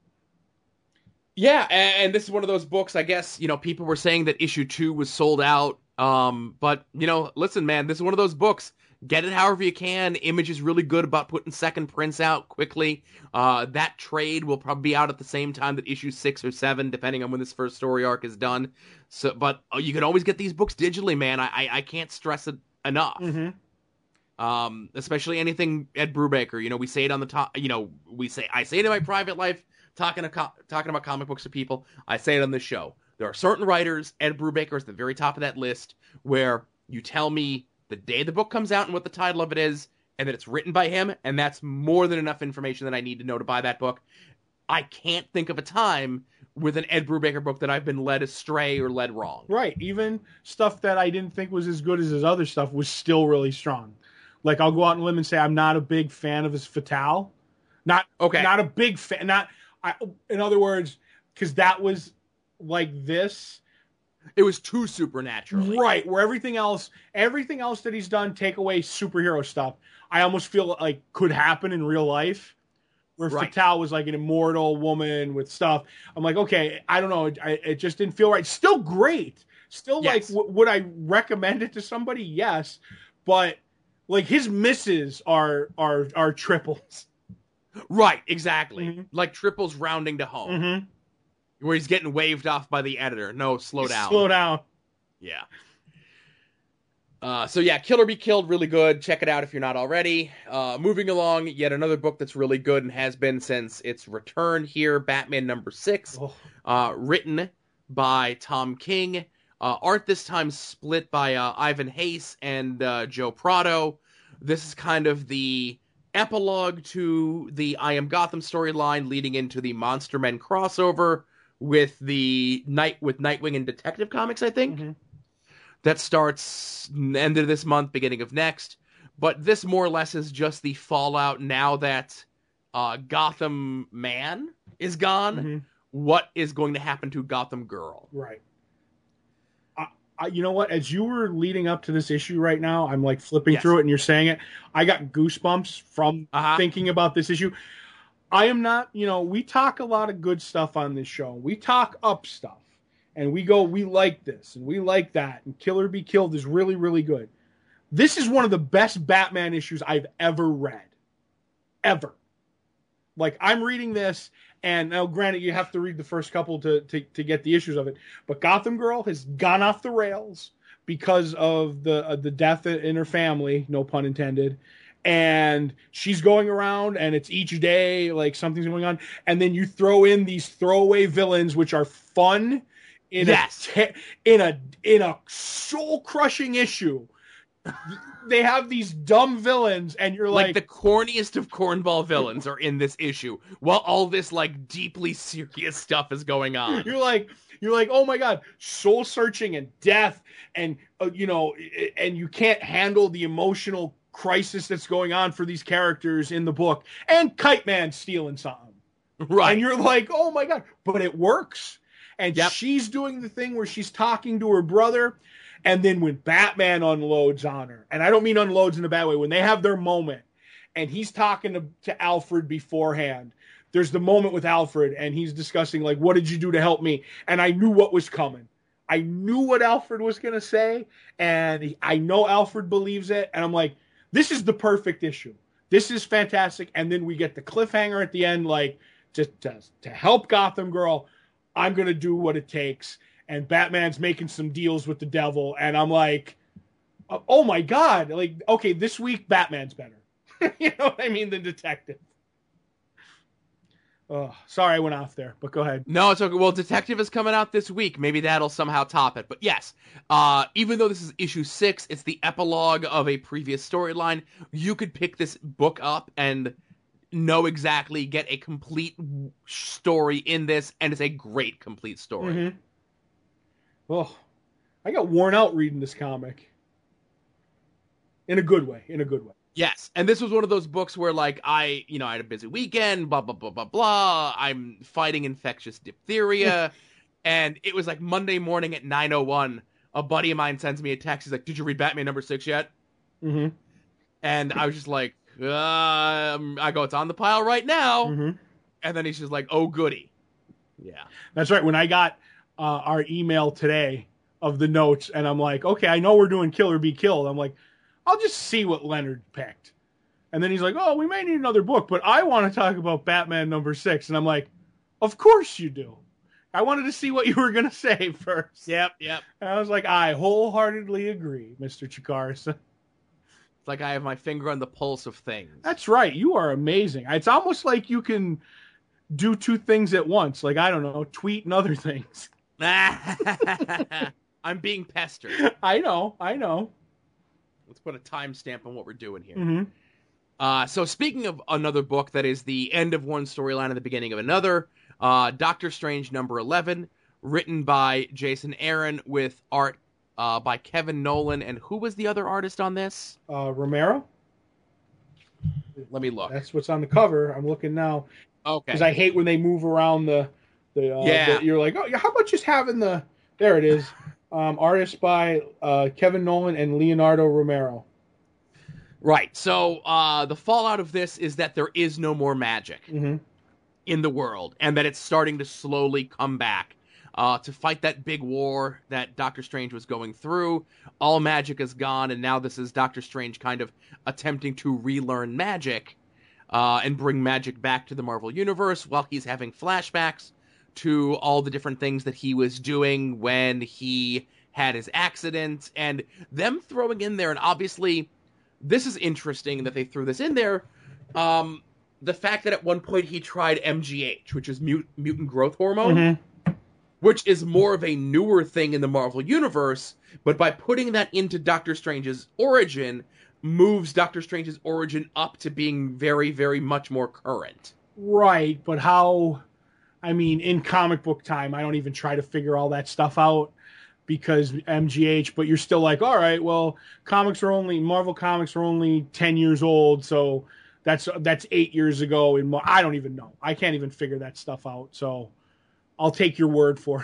Yeah, and, and this is one of those books, I guess, you know, people were saying that issue two was sold out. Um, but, you know, listen, man, this is one of those books. Get it however you can. Image is really good about putting second prints out quickly. Uh, that trade will probably be out at the same time that issue six or seven, depending on when this first story arc is done. So, but uh, you can always get these books digitally, man. I, I, I can't stress it enough. Mm-hmm. Um, especially anything Ed Brubaker. You know, we say it on the top. You know, we say I say it in my private life, talking to, talking about comic books to people. I say it on this show. There are certain writers. Ed Brubaker is at the very top of that list. Where you tell me the day the book comes out and what the title of it is, and that it's written by him, and that's more than enough information that I need to know to buy that book. I can't think of a time with an Ed Brubaker book that I've been led astray or led wrong. Right. Even stuff that I didn't think was as good as his other stuff was still really strong. Like I'll go out on a limb and say I'm not a big fan of his Fatale. Not Okay. Not a big fan. Not. I, in other words, because that was like this. It was too supernatural. Right, where everything else, everything else that he's done, take away superhero stuff, I almost feel like could happen in real life. Where Right. Fatale was like an immortal woman with stuff. I'm like, okay, I don't know, I, it just didn't feel right. Still great, still Yes. like, w- would I recommend it to somebody? Yes, but like his misses are are are triples. Right, exactly. Mhm. Like triples rounding to home. Mm-hmm. Where he's getting waved off by the editor. No, slow down. Slow down. Yeah. Uh, so yeah, Kill or Be Killed, really good. Check it out if you're not already. Uh, moving along, yet another book that's really good and has been since its return here, Batman number six, Oh. uh, written by Tom King. Uh, art this time split by uh, Ivan Hayes and uh, Joe Prado. This is kind of the epilogue to the I Am Gotham storyline, leading into the Monster Men crossover with the night with Nightwing and Detective Comics, I think. Mm-hmm. That starts end of this month, beginning of next. But this more or less is just the fallout now that uh, Gotham Man is gone. Mm-hmm. What is going to happen to Gotham Girl? Right. I, I, you know what? As you were leading up to this issue right now, I'm like flipping Yes. through it and you're saying it. I got goosebumps from Uh-huh. thinking about this issue. I am not, you know, we talk a lot of good stuff on this show. We talk up stuff. And we go, we like this, and we like that, and Kill or Be Killed is really, really good. This is one of the best Batman issues I've ever read. Ever. Like, I'm reading this, and now granted, you have to read the first couple to, to, to get the issues of it, but Gotham Girl has gone off the rails because of the, uh, the death in her family, no pun intended, and she's going around, and it's each day, like, something's going on, and then you throw in these throwaway villains, which are fun, In Yes. a te- in a in a soul crushing issue, they have these dumb villains, and you're Like, like, the corniest of cornball villains are in this issue, while all this like deeply serious stuff is going on. you're like, you're like, oh my god, soul searching and death, and uh, you know, and you can't handle the emotional crisis that's going on for these characters in the book, and Kite Man stealing something, Right. and you're like, oh my god, but it works. And Yep. she's doing the thing where she's talking to her brother. And then when Batman unloads on her, and I don't mean unloads in a bad way, when they have their moment and he's talking to, to Alfred beforehand, there's the moment with Alfred and he's discussing, like, what did you do to help me? And I knew what was coming. I knew what Alfred was going to say. And he, I know Alfred believes it. And I'm like, this is the perfect issue. This is fantastic. And then we get the cliffhanger at the end, like, to, to, to help Gotham Girl. I'm going to do what it takes. And Batman's making some deals with the devil. And I'm like, oh my God. Like, okay, this week Batman's better. You know what I mean? Than Detective. Oh, sorry I went off there, but go ahead. No, it's okay. Well, Detective is coming out this week. Maybe that'll somehow top it. But yes, uh, even though this is issue six, it's the epilogue of a previous storyline. You could pick this book up and know exactly, get a complete story in this, and it's a great complete story. Mm-hmm. Oh, I got worn out reading this comic. In a good way. In a good way. Yes, and this was one of those books where, like, I, you know, I had a busy weekend, blah, blah, blah, blah, blah. I'm fighting infectious diphtheria, and it was like Monday morning at nine oh one, a buddy of mine sends me a text. He's like, did you read Batman number six yet? Mm-hmm. And I was just like, um, I go, it's on the pile right now. Mm-hmm. And then he's just like, oh, goody. Yeah. That's right. When I got uh, our email today of the notes, and I'm like, okay, I know we're doing Kill or Be Killed. I'm like, I'll just see what Leonard picked. And then he's like, oh, we may need another book, but I want to talk about Batman number six. And I'm like, of course you do. I wanted to see what you were going to say first. Yep, yep. And I was like, I wholeheartedly agree, Mister Chikars. It's like I have my finger on the pulse of things. That's right. You are amazing. It's almost like you can do two things at once. Like, I don't know, tweet and other things. I'm being pestered. I know. I know. Let's put a timestamp on what we're doing here. Mm-hmm. Uh, so speaking of another book that is the end of one storyline and the beginning of another, uh, Doctor Strange number eleven, written by Jason Aaron with art uh, by Kevin Nolan. And who was the other artist on this? Uh, Romero? Let me look. That's what's on the cover. I'm looking now. Okay. Because I hate when they move around the... the uh, Yeah. the- you're like, oh, how about just having the... There it is. Um, artist by uh, Kevin Nolan and Leonardo Romero. Right. So uh, the fallout of this is that there is no more magic Mm-hmm. in the world, and that it's starting to slowly come back uh, to fight that big war that Doctor Strange was going through. All magic is gone, and now this is Doctor Strange kind of attempting to relearn magic uh, and bring magic back to the Marvel Universe while he's having flashbacks to all the different things that he was doing when he had his accident, and them throwing in there, and obviously this is interesting that they threw this in there, um, the fact that at one point he tried M G H, which is mut- mutant growth hormone, Mm-hmm. which is more of a newer thing in the Marvel Universe, but by putting that into Doctor Strange's origin, moves Doctor Strange's origin up to being very, very much more current. Right, but how... I mean, in comic book time, I don't even try to figure all that stuff out because M G H, but you're still like, all right, well, comics are only, Marvel comics are only ten years old, so that's that's eight years ago. In I don't even know. I can't even figure that stuff out, so I'll take your word for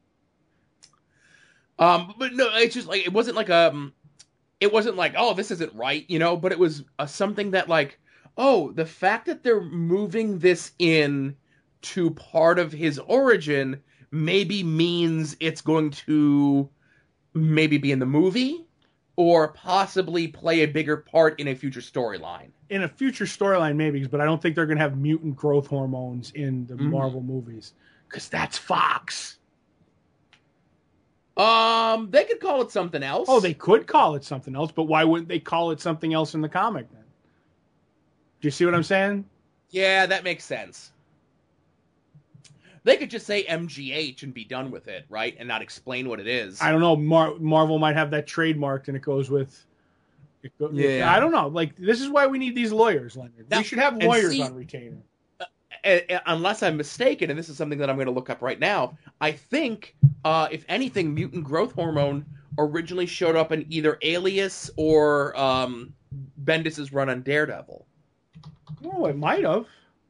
it. Um, but no, it's just like, it wasn't like, um, it wasn't like, oh, this isn't right, you know, but it was uh, something that like, oh, the fact that they're moving this in to part of his origin maybe means it's going to maybe be in the movie or possibly play a bigger part in a future storyline. In a future storyline, maybe, but I don't think they're going to have mutant growth hormones in the mm-hmm. Marvel movies because that's Fox. Um, they could call it something else. Oh, they could call it something else, but why wouldn't they call it something else in the comic then? Do you see what I'm saying? Yeah, that makes sense. They could just say M G H and be done with it, right? And not explain what it is. I don't know. Mar- Marvel might have that trademarked and it goes with... It go- yeah. I don't know. Like, this is why we need these lawyers, Leonard. Now, we should have lawyers see, on retainer. Uh, uh, unless I'm mistaken, and this is something that I'm going to look up right now, I think, uh, if anything, mutant growth hormone originally showed up in either Alias or um, Bendis' run on Daredevil. Oh, it might have.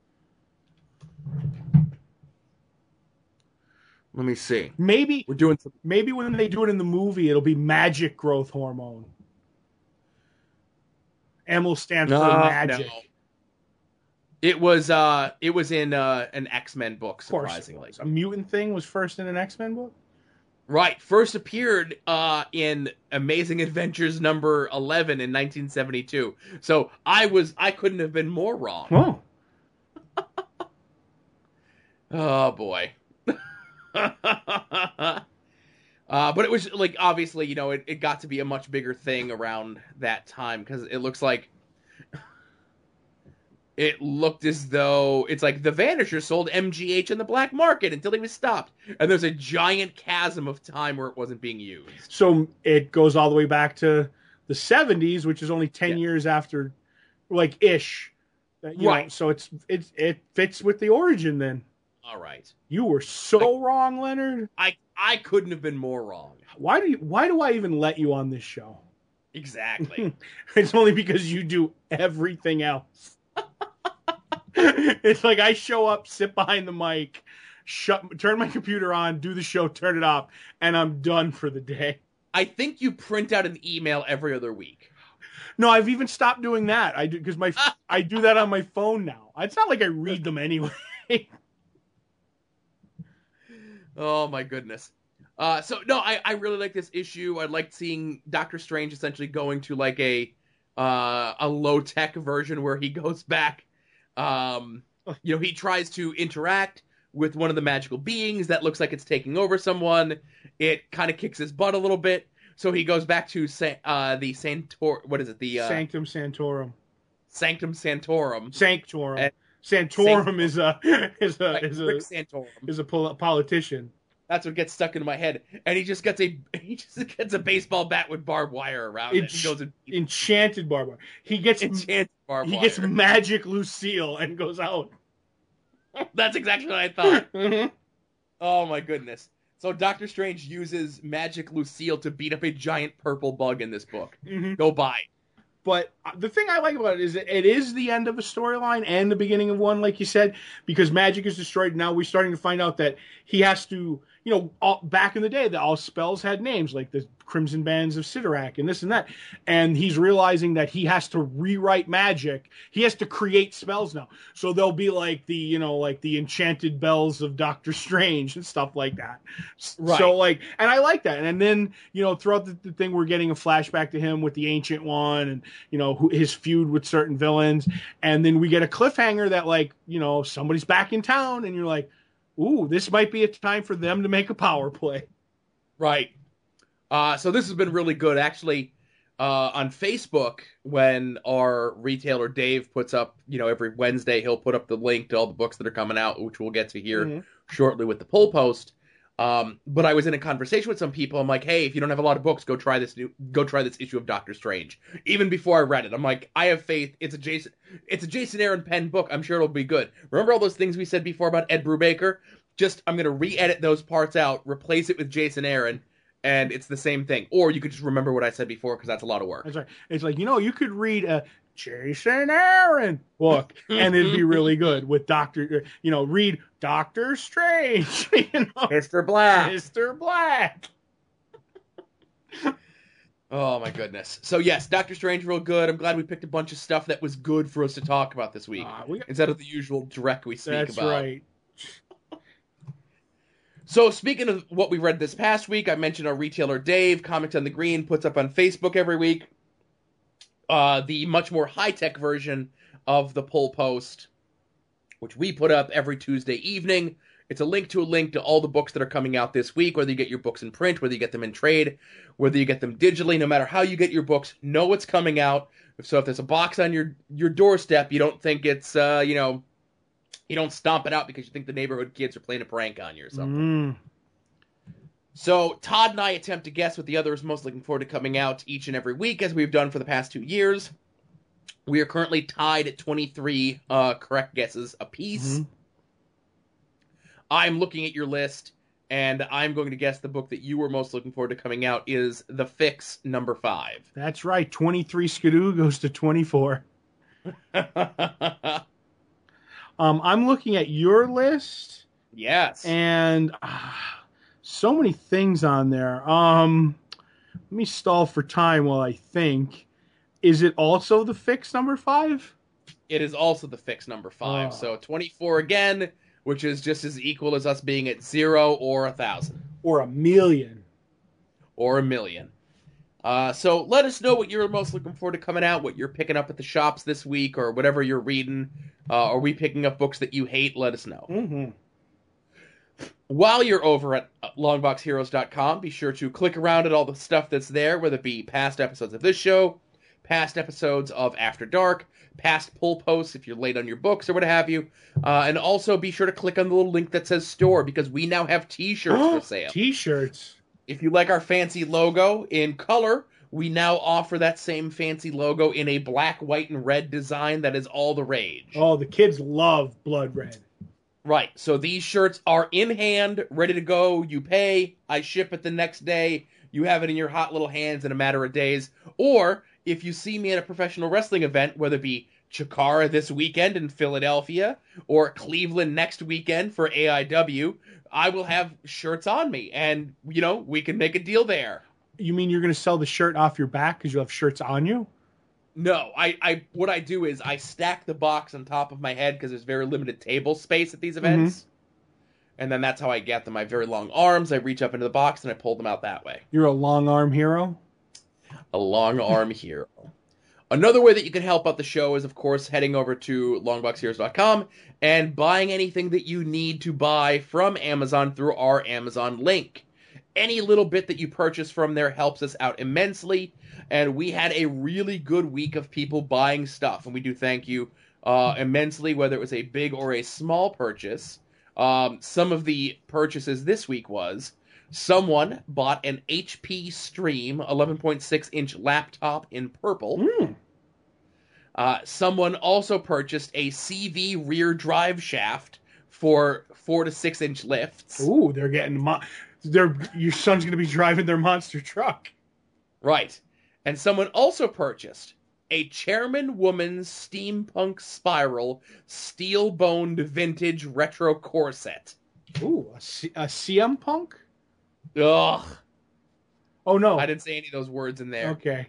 Let me see. Maybe we're doing. Some... Maybe when they do it in the movie, it'll be magic growth hormone. M will stand for uh, magic. No. It was. Uh, it was in uh, an X-Men book. Surprisingly, a mutant thing was first in an X-Men book. Right, first appeared uh, in Amazing Adventures number eleven in nineteen seventy-two. So I was. I couldn't have been more wrong. Oh. Oh boy. uh, but it was like, obviously, you know, it, it got to be a much bigger thing around that time because it looks like it looked as though it's like the Vanisher sold M G H in the black market until he was stopped, and there's a giant chasm of time where it wasn't being used. So it goes all the way back to the seventies, which is only ten yeah. years after, like ish, you right? Know, so it's it's it fits with the origin then. All right. You were so like, wrong, Leonard. I I couldn't have been more wrong. Why do you, why do I even let you on this show? Exactly. It's only because you do everything else. It's like I show up, sit behind the mic, shut, turn my computer on, do the show, turn it off, and I'm done for the day. I think you print out an email every other week. No, I've even stopped doing that. I do because my I do that on my phone now. It's not like I read them anyway. Oh my goodness. Uh, so no, I, I really like this issue. I liked seeing Doctor Strange essentially going to like a uh, a low tech version where he goes back. Um, you know, he tries to interact with one of the magical beings that looks like it's taking over someone. It kind of kicks his butt a little bit, so he goes back to Sa- uh, the Santor. What is it? The uh, Sanctum Sanctorum. Sanctum Sanctorum. Sanctorum. And Santorum Sanct- is a is a like is a Rick Santorum. is a pol- politician. That's what gets stuck into my head, and he just gets a he just gets a baseball bat with barbed wire around Ench- it. He goes in, enchanted barbed wire. He gets enchanted barbed he wire. gets magic Lucille and goes out. That's exactly what I thought. Mm-hmm. Oh my goodness! So Doctor Strange uses magic Lucille to beat up a giant purple bug in this book. Mm-hmm. Go buy. But the thing I like about it is that it is the end of a storyline and the beginning of one, like you said, because magic is destroyed. Now we're starting to find out that he has to, you know, all, back in the day, that all spells had names, like the Crimson Bands of Sidorak and this and that. And he's realizing that he has to rewrite magic. He has to create spells now. So they'll be like the, you know, like the enchanted bells of Doctor Strange and stuff like that. Right. So like, and I like that. And then, you know, throughout the, the thing, we're getting a flashback to him with the Ancient One and, you know, who, his feud with certain villains. And then we get a cliffhanger that like, you know, somebody's back in town and you're like, Ooh, this might be a time for them to make a power play. Right. Uh, so this has been really good. Actually, uh, on Facebook, when our retailer Dave puts up, you know, every Wednesday, he'll put up the link to all the books that are coming out, which we'll get to here Mm-hmm. shortly with the poll post. Um, but I was in a conversation with some people. I'm like, hey, if you don't have a lot of books, go try this new, go try this issue of Doctor Strange. Even before I read it, I'm like, I have faith. It's a Jason, it's a Jason Aaron pen book. I'm sure it'll be good. Remember all those things we said before about Ed Brubaker? Just, I'm going to re-edit those parts out, replace it with Jason Aaron, and it's the same thing. Or you could just remember what I said before, because that's a lot of work. That's right. It's like, you know, you could read a Jason Aaron book, and it'd be really good with Doctor, you know, read Doctor Strange, you know, Mister Black. Mister Black. Oh, my goodness. So, yes, Doctor Strange, real good. I'm glad we picked a bunch of stuff that was good for us to talk about this week, Uh, we, instead of the usual direct we speak that's about. right. So, speaking of what we read this past week, I mentioned our retailer Dave, Comics on the Green, puts up on Facebook every week uh, the much more high-tech version of the poll post, which we put up every Tuesday evening. It's a link to a link to all the books that are coming out this week, whether you get your books in print, whether you get them in trade, whether you get them digitally, no matter how you get your books, know what's coming out. So if there's a box on your, your doorstep, you don't think it's, uh, you know, you don't stomp it out because you think the neighborhood kids are playing a prank on you or something. Mm. So Todd and I attempt to guess what the other is most looking forward to coming out each and every week, as we've done for the past two years. We are currently tied at twenty-three uh, correct guesses apiece. Mm-hmm. I'm looking at your list, and I'm going to guess the book that you were most looking forward to coming out is The Fix, number five. That's right. twenty-three Skidoo goes to twenty-four. um, I'm looking at your list. Yes. And uh, so many things on there. Um, let me stall for time while I think. Is it also The Fix number five? It is also The Fix, number five. Oh. So twenty-four again, which is just as equal as us being at zero or a thousand. Or a million. Or a million. Uh, so let us know what you're most looking forward to coming out, what you're picking up at the shops this week, or whatever you're reading. Uh, are we picking up books that you hate? Let us know. Mm-hmm. While you're over at longbox heroes dot com, be sure to click around at all the stuff that's there, whether it be past episodes of this show, past episodes of After Dark, past pull posts if you're late on your books or what have you. Uh, and also be sure to click on the little link that says store, because we now have t-shirts for sale. T-shirts. If you like our fancy logo in color, we now offer that same fancy logo in a black, white, and red design that is all the rage. Oh, the kids love blood red. Right, so these shirts are in hand, ready to go. You pay, I ship it the next day. You have it in your hot little hands in a matter of days. Or if you see me at a professional wrestling event, whether it be Chikara this weekend in Philadelphia or Cleveland next weekend for A I W, I will have shirts on me, and, you know, we can make a deal there. You mean you're going to sell the shirt off your back because you have shirts on you? No, I, I, what I do is I stack the box on top of my head because there's very limited table space at these events. Mm-hmm. And then that's how I get them. I have very long arms. I reach up into the box and I pull them out that way. You're a long arm hero? A long arm hero. Another way that you can help out the show is, of course, heading over to longbox heroes dot com and buying anything that you need to buy from Amazon through our Amazon link. Any little bit that you purchase from there helps us out immensely, and we had a really good week of people buying stuff, and we do thank you uh, immensely, whether it was a big or a small purchase. Um, some of the purchases this week was someone bought an H P Stream eleven point six inch laptop in purple. Mm. Uh, someone also purchased a C V rear drive shaft for four to six inch lifts. Ooh, they're getting... Mo- they're, your son's going to be driving their monster truck. Right. And someone also purchased a Chairman Woman Steampunk Spiral steel-boned vintage retro corset. Ooh, a, C- a C M Punk? Ugh. Oh, no. I didn't say any of those words in there. Okay.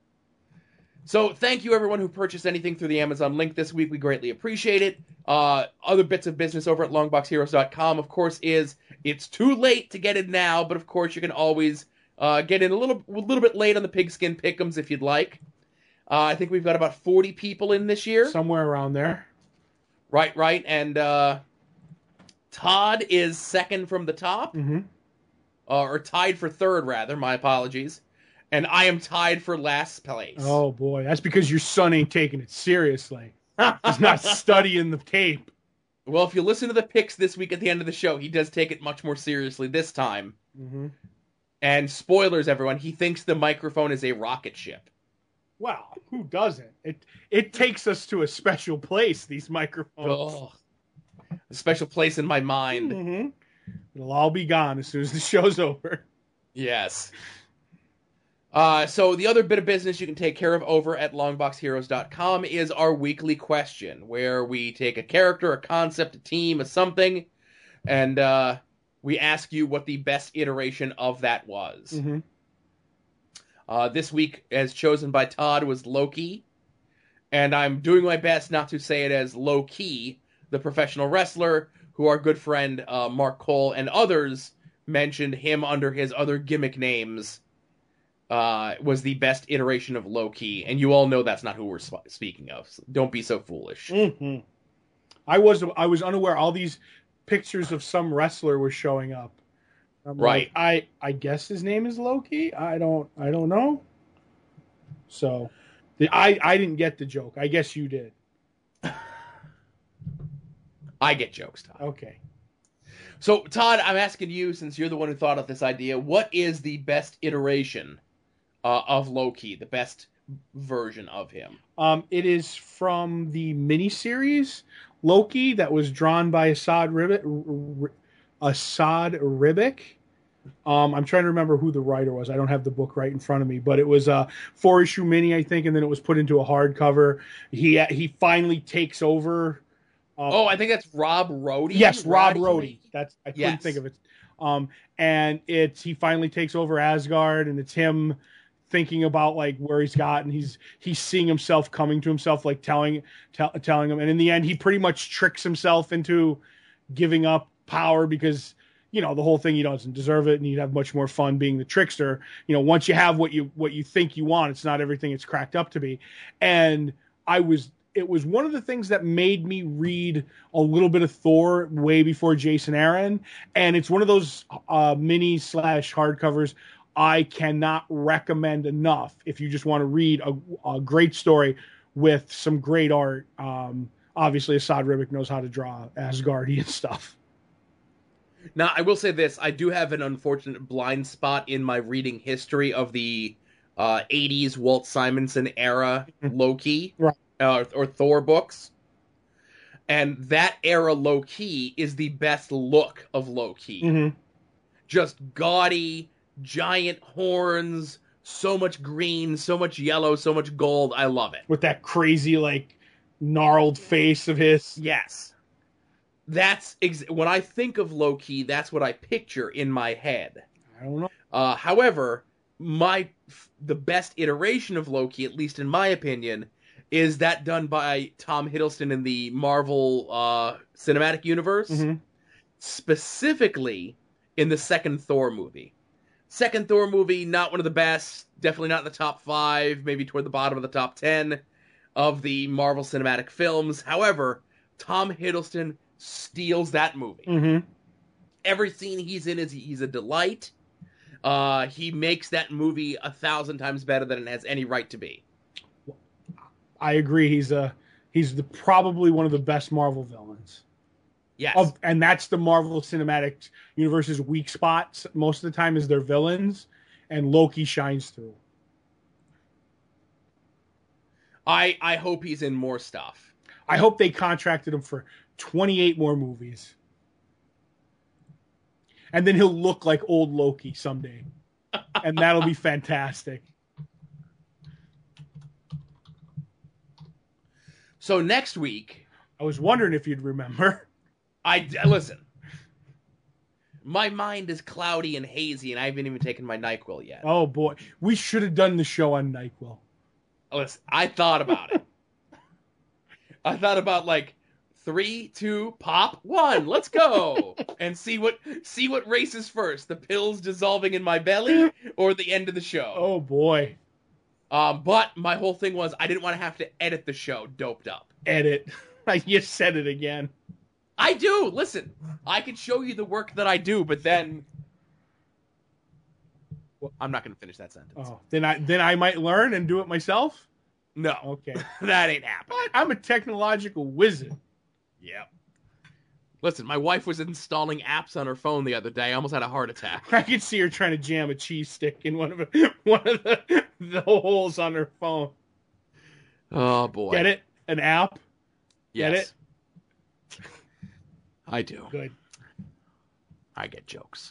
So thank you, everyone who purchased anything through the Amazon link this week. We greatly appreciate it. Uh, other bits of business over at longbox heroes dot com, of course, is it's too late to get in now, but of course you can always uh, get in a little, a little bit late on the Pigskin Pick'ems if you'd like. Uh, I think we've got about forty people in this year. Somewhere around there. Right, right. And uh, Todd is second from the top, Mm-hmm. uh, or tied for third, rather. My apologies. And I am tied for last place. Oh boy, that's because your son ain't taking it seriously. He's not studying the tape. Well, if you listen to the picks this week at the end of the show, he does take it much more seriously this time. Mm-hmm. And spoilers, everyone, he thinks the microphone is a rocket ship. Well, who doesn't? It it takes us to a special place, these microphones. Oh, a special place in my mind. Mm-hmm. It'll all be gone as soon as the show's over. Yes. Uh, so the other bit of business you can take care of over at longbox heroes dot com is our weekly question, where we take a character, a concept, a team, a something, and uh, we ask you what the best iteration of that was. Mm-hmm. Uh, this week, as chosen by Todd, was Loki, and I'm doing my best not to say it as Low-Key, the professional wrestler, who our good friend uh, Mark Cole and others mentioned him under his other gimmick names. Uh, was the best iteration of Low-Key, and you all know that's not who we're sp- speaking of. So don't be so foolish. Mm-hmm. I was I was unaware all these pictures of some wrestler were showing up. I'm Right. like, I I guess his name is Loki. I don't I don't know. So, the, I I didn't get the joke. I guess you did. I get jokes, Todd. Okay. So, Todd, I'm asking you, since you're the one who thought of this idea, what is the best iteration uh, of Loki, the best version of him? Um, it is from the miniseries Loki that was drawn by Assad Ribic. Assad Ribic. Um, I'm trying to remember who the writer was. I don't have the book right in front of me, but it was a four issue mini, I think, and then it was put into a hardcover. He he finally takes over. Um, Oh, I think that's Rob Rhodey. yes, Rob Roddy? Rhodey. That's I couldn't Yes. think of it. Um, and it's he finally takes over Asgard, and it's him thinking about like where he's got, and he's he's seeing himself coming to himself, like telling tell, telling him, and in the end, he pretty much tricks himself into giving up power because you know the whole thing he doesn't deserve it, and he'd have much more fun being the trickster. You know, once you have what you what you think you want, it's not everything it's cracked up to be. And I was. It was one of the things that made me read a little bit of Thor way before Jason Aaron. And it's one of those uh, mini slash hardcovers I cannot recommend enough if you just want to read a, a great story with some great art. Um, obviously, Assad Ribic knows how to draw Asgardian stuff. Now, I will say this. I do have an unfortunate blind spot in my reading history of the uh, eighties Walt Simonson era Loki. Right. Uh, or Thor books. And that era Loki is the best look of Loki. Mm-hmm. Just gaudy, giant horns, so much green, so much yellow, so much gold. I love it. With that crazy, like, gnarled face of his. Yes. That's ex- when I think of Loki, that's what I picture in my head. I don't know. Uh, however, my the best iteration of Loki, at least in my opinion, is that done by Tom Hiddleston in the Marvel uh, Cinematic Universe, Mm-hmm. specifically in the second Thor movie. Second Thor movie, not one of the best, definitely not in the top five, maybe toward the bottom of the top ten of the Marvel Cinematic films. However, Tom Hiddleston steals that movie. Mm-hmm. Every scene he's in is he's a delight. Uh, he makes that movie a thousand times better than it has any right to be. I agree. He's a he's the probably one of the best Marvel villains. Yes. Of, and that's the Marvel Cinematic Universe's weak spots most of the time is their villains, and Loki shines through. I I hope he's in more stuff. I hope they contracted him for twenty-eight more movies. And then he'll look like old Loki someday. And that'll be fantastic. So next week, I was wondering if you'd remember. I listen. My mind is cloudy and hazy, and I haven't even taken my NyQuil yet. Oh boy, we should have done the show on NyQuil. Listen, I thought about it. I thought about like three, two, pop, one. Let's go and see what see what races first: the pills dissolving in my belly or the end of the show. Oh boy, Um, but my whole thing was I didn't want to have to edit the show doped up. edit. You said it again. I I do. Listen, I can show you the work that I do, but then well, I'm not going to finish that sentence. Oh, then I then I might learn and do it myself. No. Okay. That ain't happening. But I'm a technological wizard. Yep. Listen, my wife was installing apps on her phone the other day. I almost had a heart attack. I could see her trying to jam a cheese stick in one of the, one of the, the holes on her phone. Oh, boy. Get it? An app? Yes. Get it? I do. Good. I get jokes.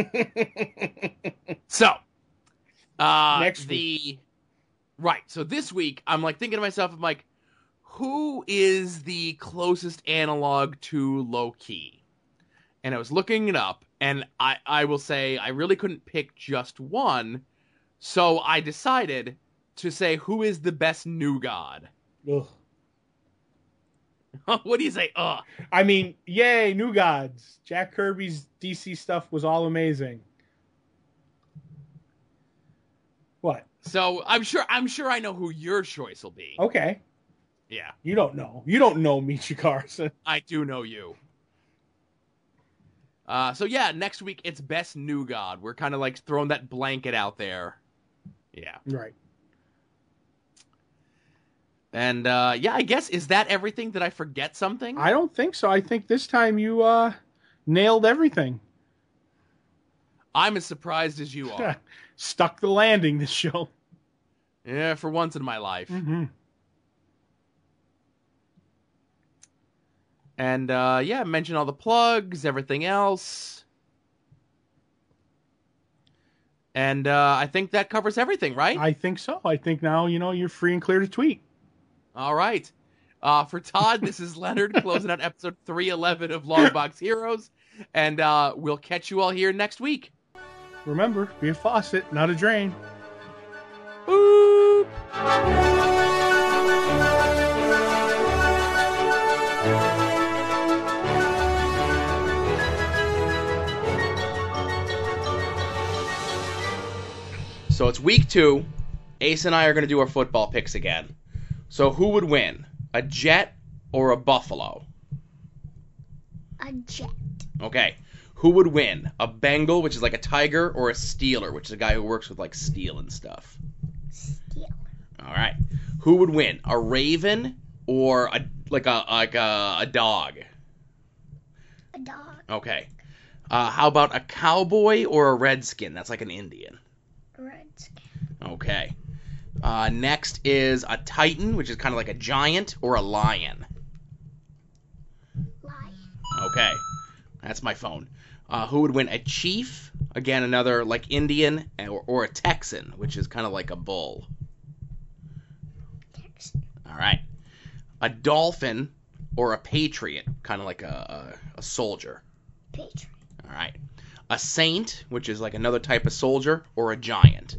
So, uh, Next the right. So this week, I'm like thinking to myself, I'm like, who is the closest analog to low key? And I was looking it up, and I, I will say I really couldn't pick just one, so I decided to say who is the best new god. Ugh. What do you say? Ugh. I mean, yay, New Gods. Jack Kirby's D C stuff was all amazing. What? So I'm sure I'm sure I know who your choice will be. Okay. Yeah, You don't know. You don't know Michi Carson. I do know you. Uh, so yeah, next week it's best new god. We're kind of like throwing that blanket out there. Yeah. Right. And uh, yeah, I guess is that everything? Did I forget something? I don't think so. I think this time you uh, nailed everything. I'm as surprised as you are. Stuck the landing this show. Yeah, for once in my life. Mm-hmm. And uh, yeah, mention all the plugs, everything else. And uh, I think that covers everything, right? I think so. I think now, you know, you're free and clear to tweet. All right. Uh, for Todd, this is Leonard closing out episode three eleven of Longbox Heroes. And uh, we'll catch you all here next week. Remember, be a faucet, not a drain. Boop! So it's week two. Ace and I are going to do our football picks again. So who would win? A Jet or a Buffalo? A Jet. Okay. Who would win? A Bengal, which is like a tiger, or a Steeler, which is a guy who works with like steel and stuff? Steel. All right. Who would win? A Raven or a like a like a, a dog? A dog. Okay. Uh, how about a cowboy or a redskin? That's like an Indian. Redskin. Okay. Uh, next is a Titan, which is kind of like a giant, or a lion. Lion. Okay. That's my phone. Uh, who would win? A chief? Again, another like Indian, or, or a Texan, which is kind of like a bull. Texan. All right. A dolphin or a patriot, kind of like a, a, a soldier. Patriot. All right. A saint, which is like another type of soldier, or a giant.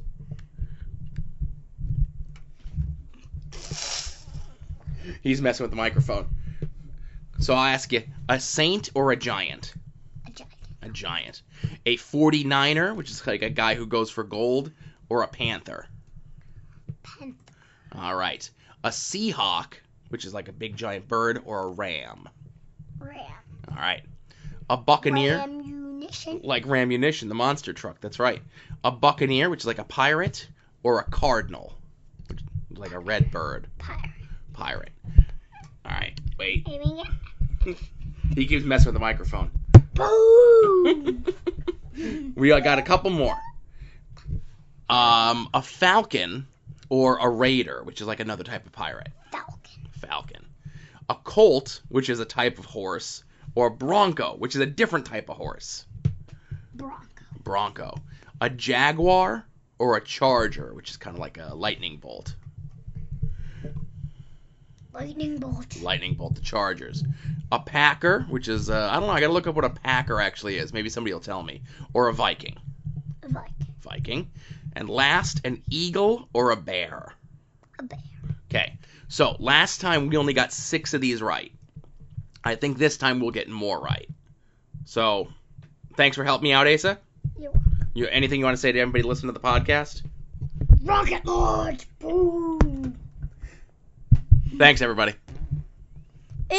He's messing with the microphone. So I'll ask you, a saint or a giant? A giant. A giant. A forty-niner, which is like a guy who goes for gold, or a panther? Panther. All right. A seahawk, which is like a big giant bird, or a ram? Ram. All right. A buccaneer. Ammunition. Like Ramunition, the monster truck. That's right. A buccaneer, which is like a pirate, or a cardinal, which is like a red bird. Pirate. Pirate. All right. Wait. Aiming it. He keeps messing with the microphone. Boom. We got a couple more. Um, a falcon or a raider, which is like another type of pirate. Falcon. Falcon. A colt, which is a type of horse, or a bronco, which is a different type of horse. Bronco. Bronco. A jaguar or a charger, which is kind of like a lightning bolt. Lightning bolt. Lightning bolt, the Chargers. A Packer, which is, uh, I don't know, I gotta look up what a Packer actually is. Maybe somebody will tell me. Or a Viking. A Viking. Viking. And last, an eagle or a bear. A bear. Okay, so last time we only got six of these right. I think this time we'll get more right. So, thanks for helping me out, Asa. You. You, anything you want to say to everybody listening to the podcast? Rocket launch. Boom. Thanks, everybody.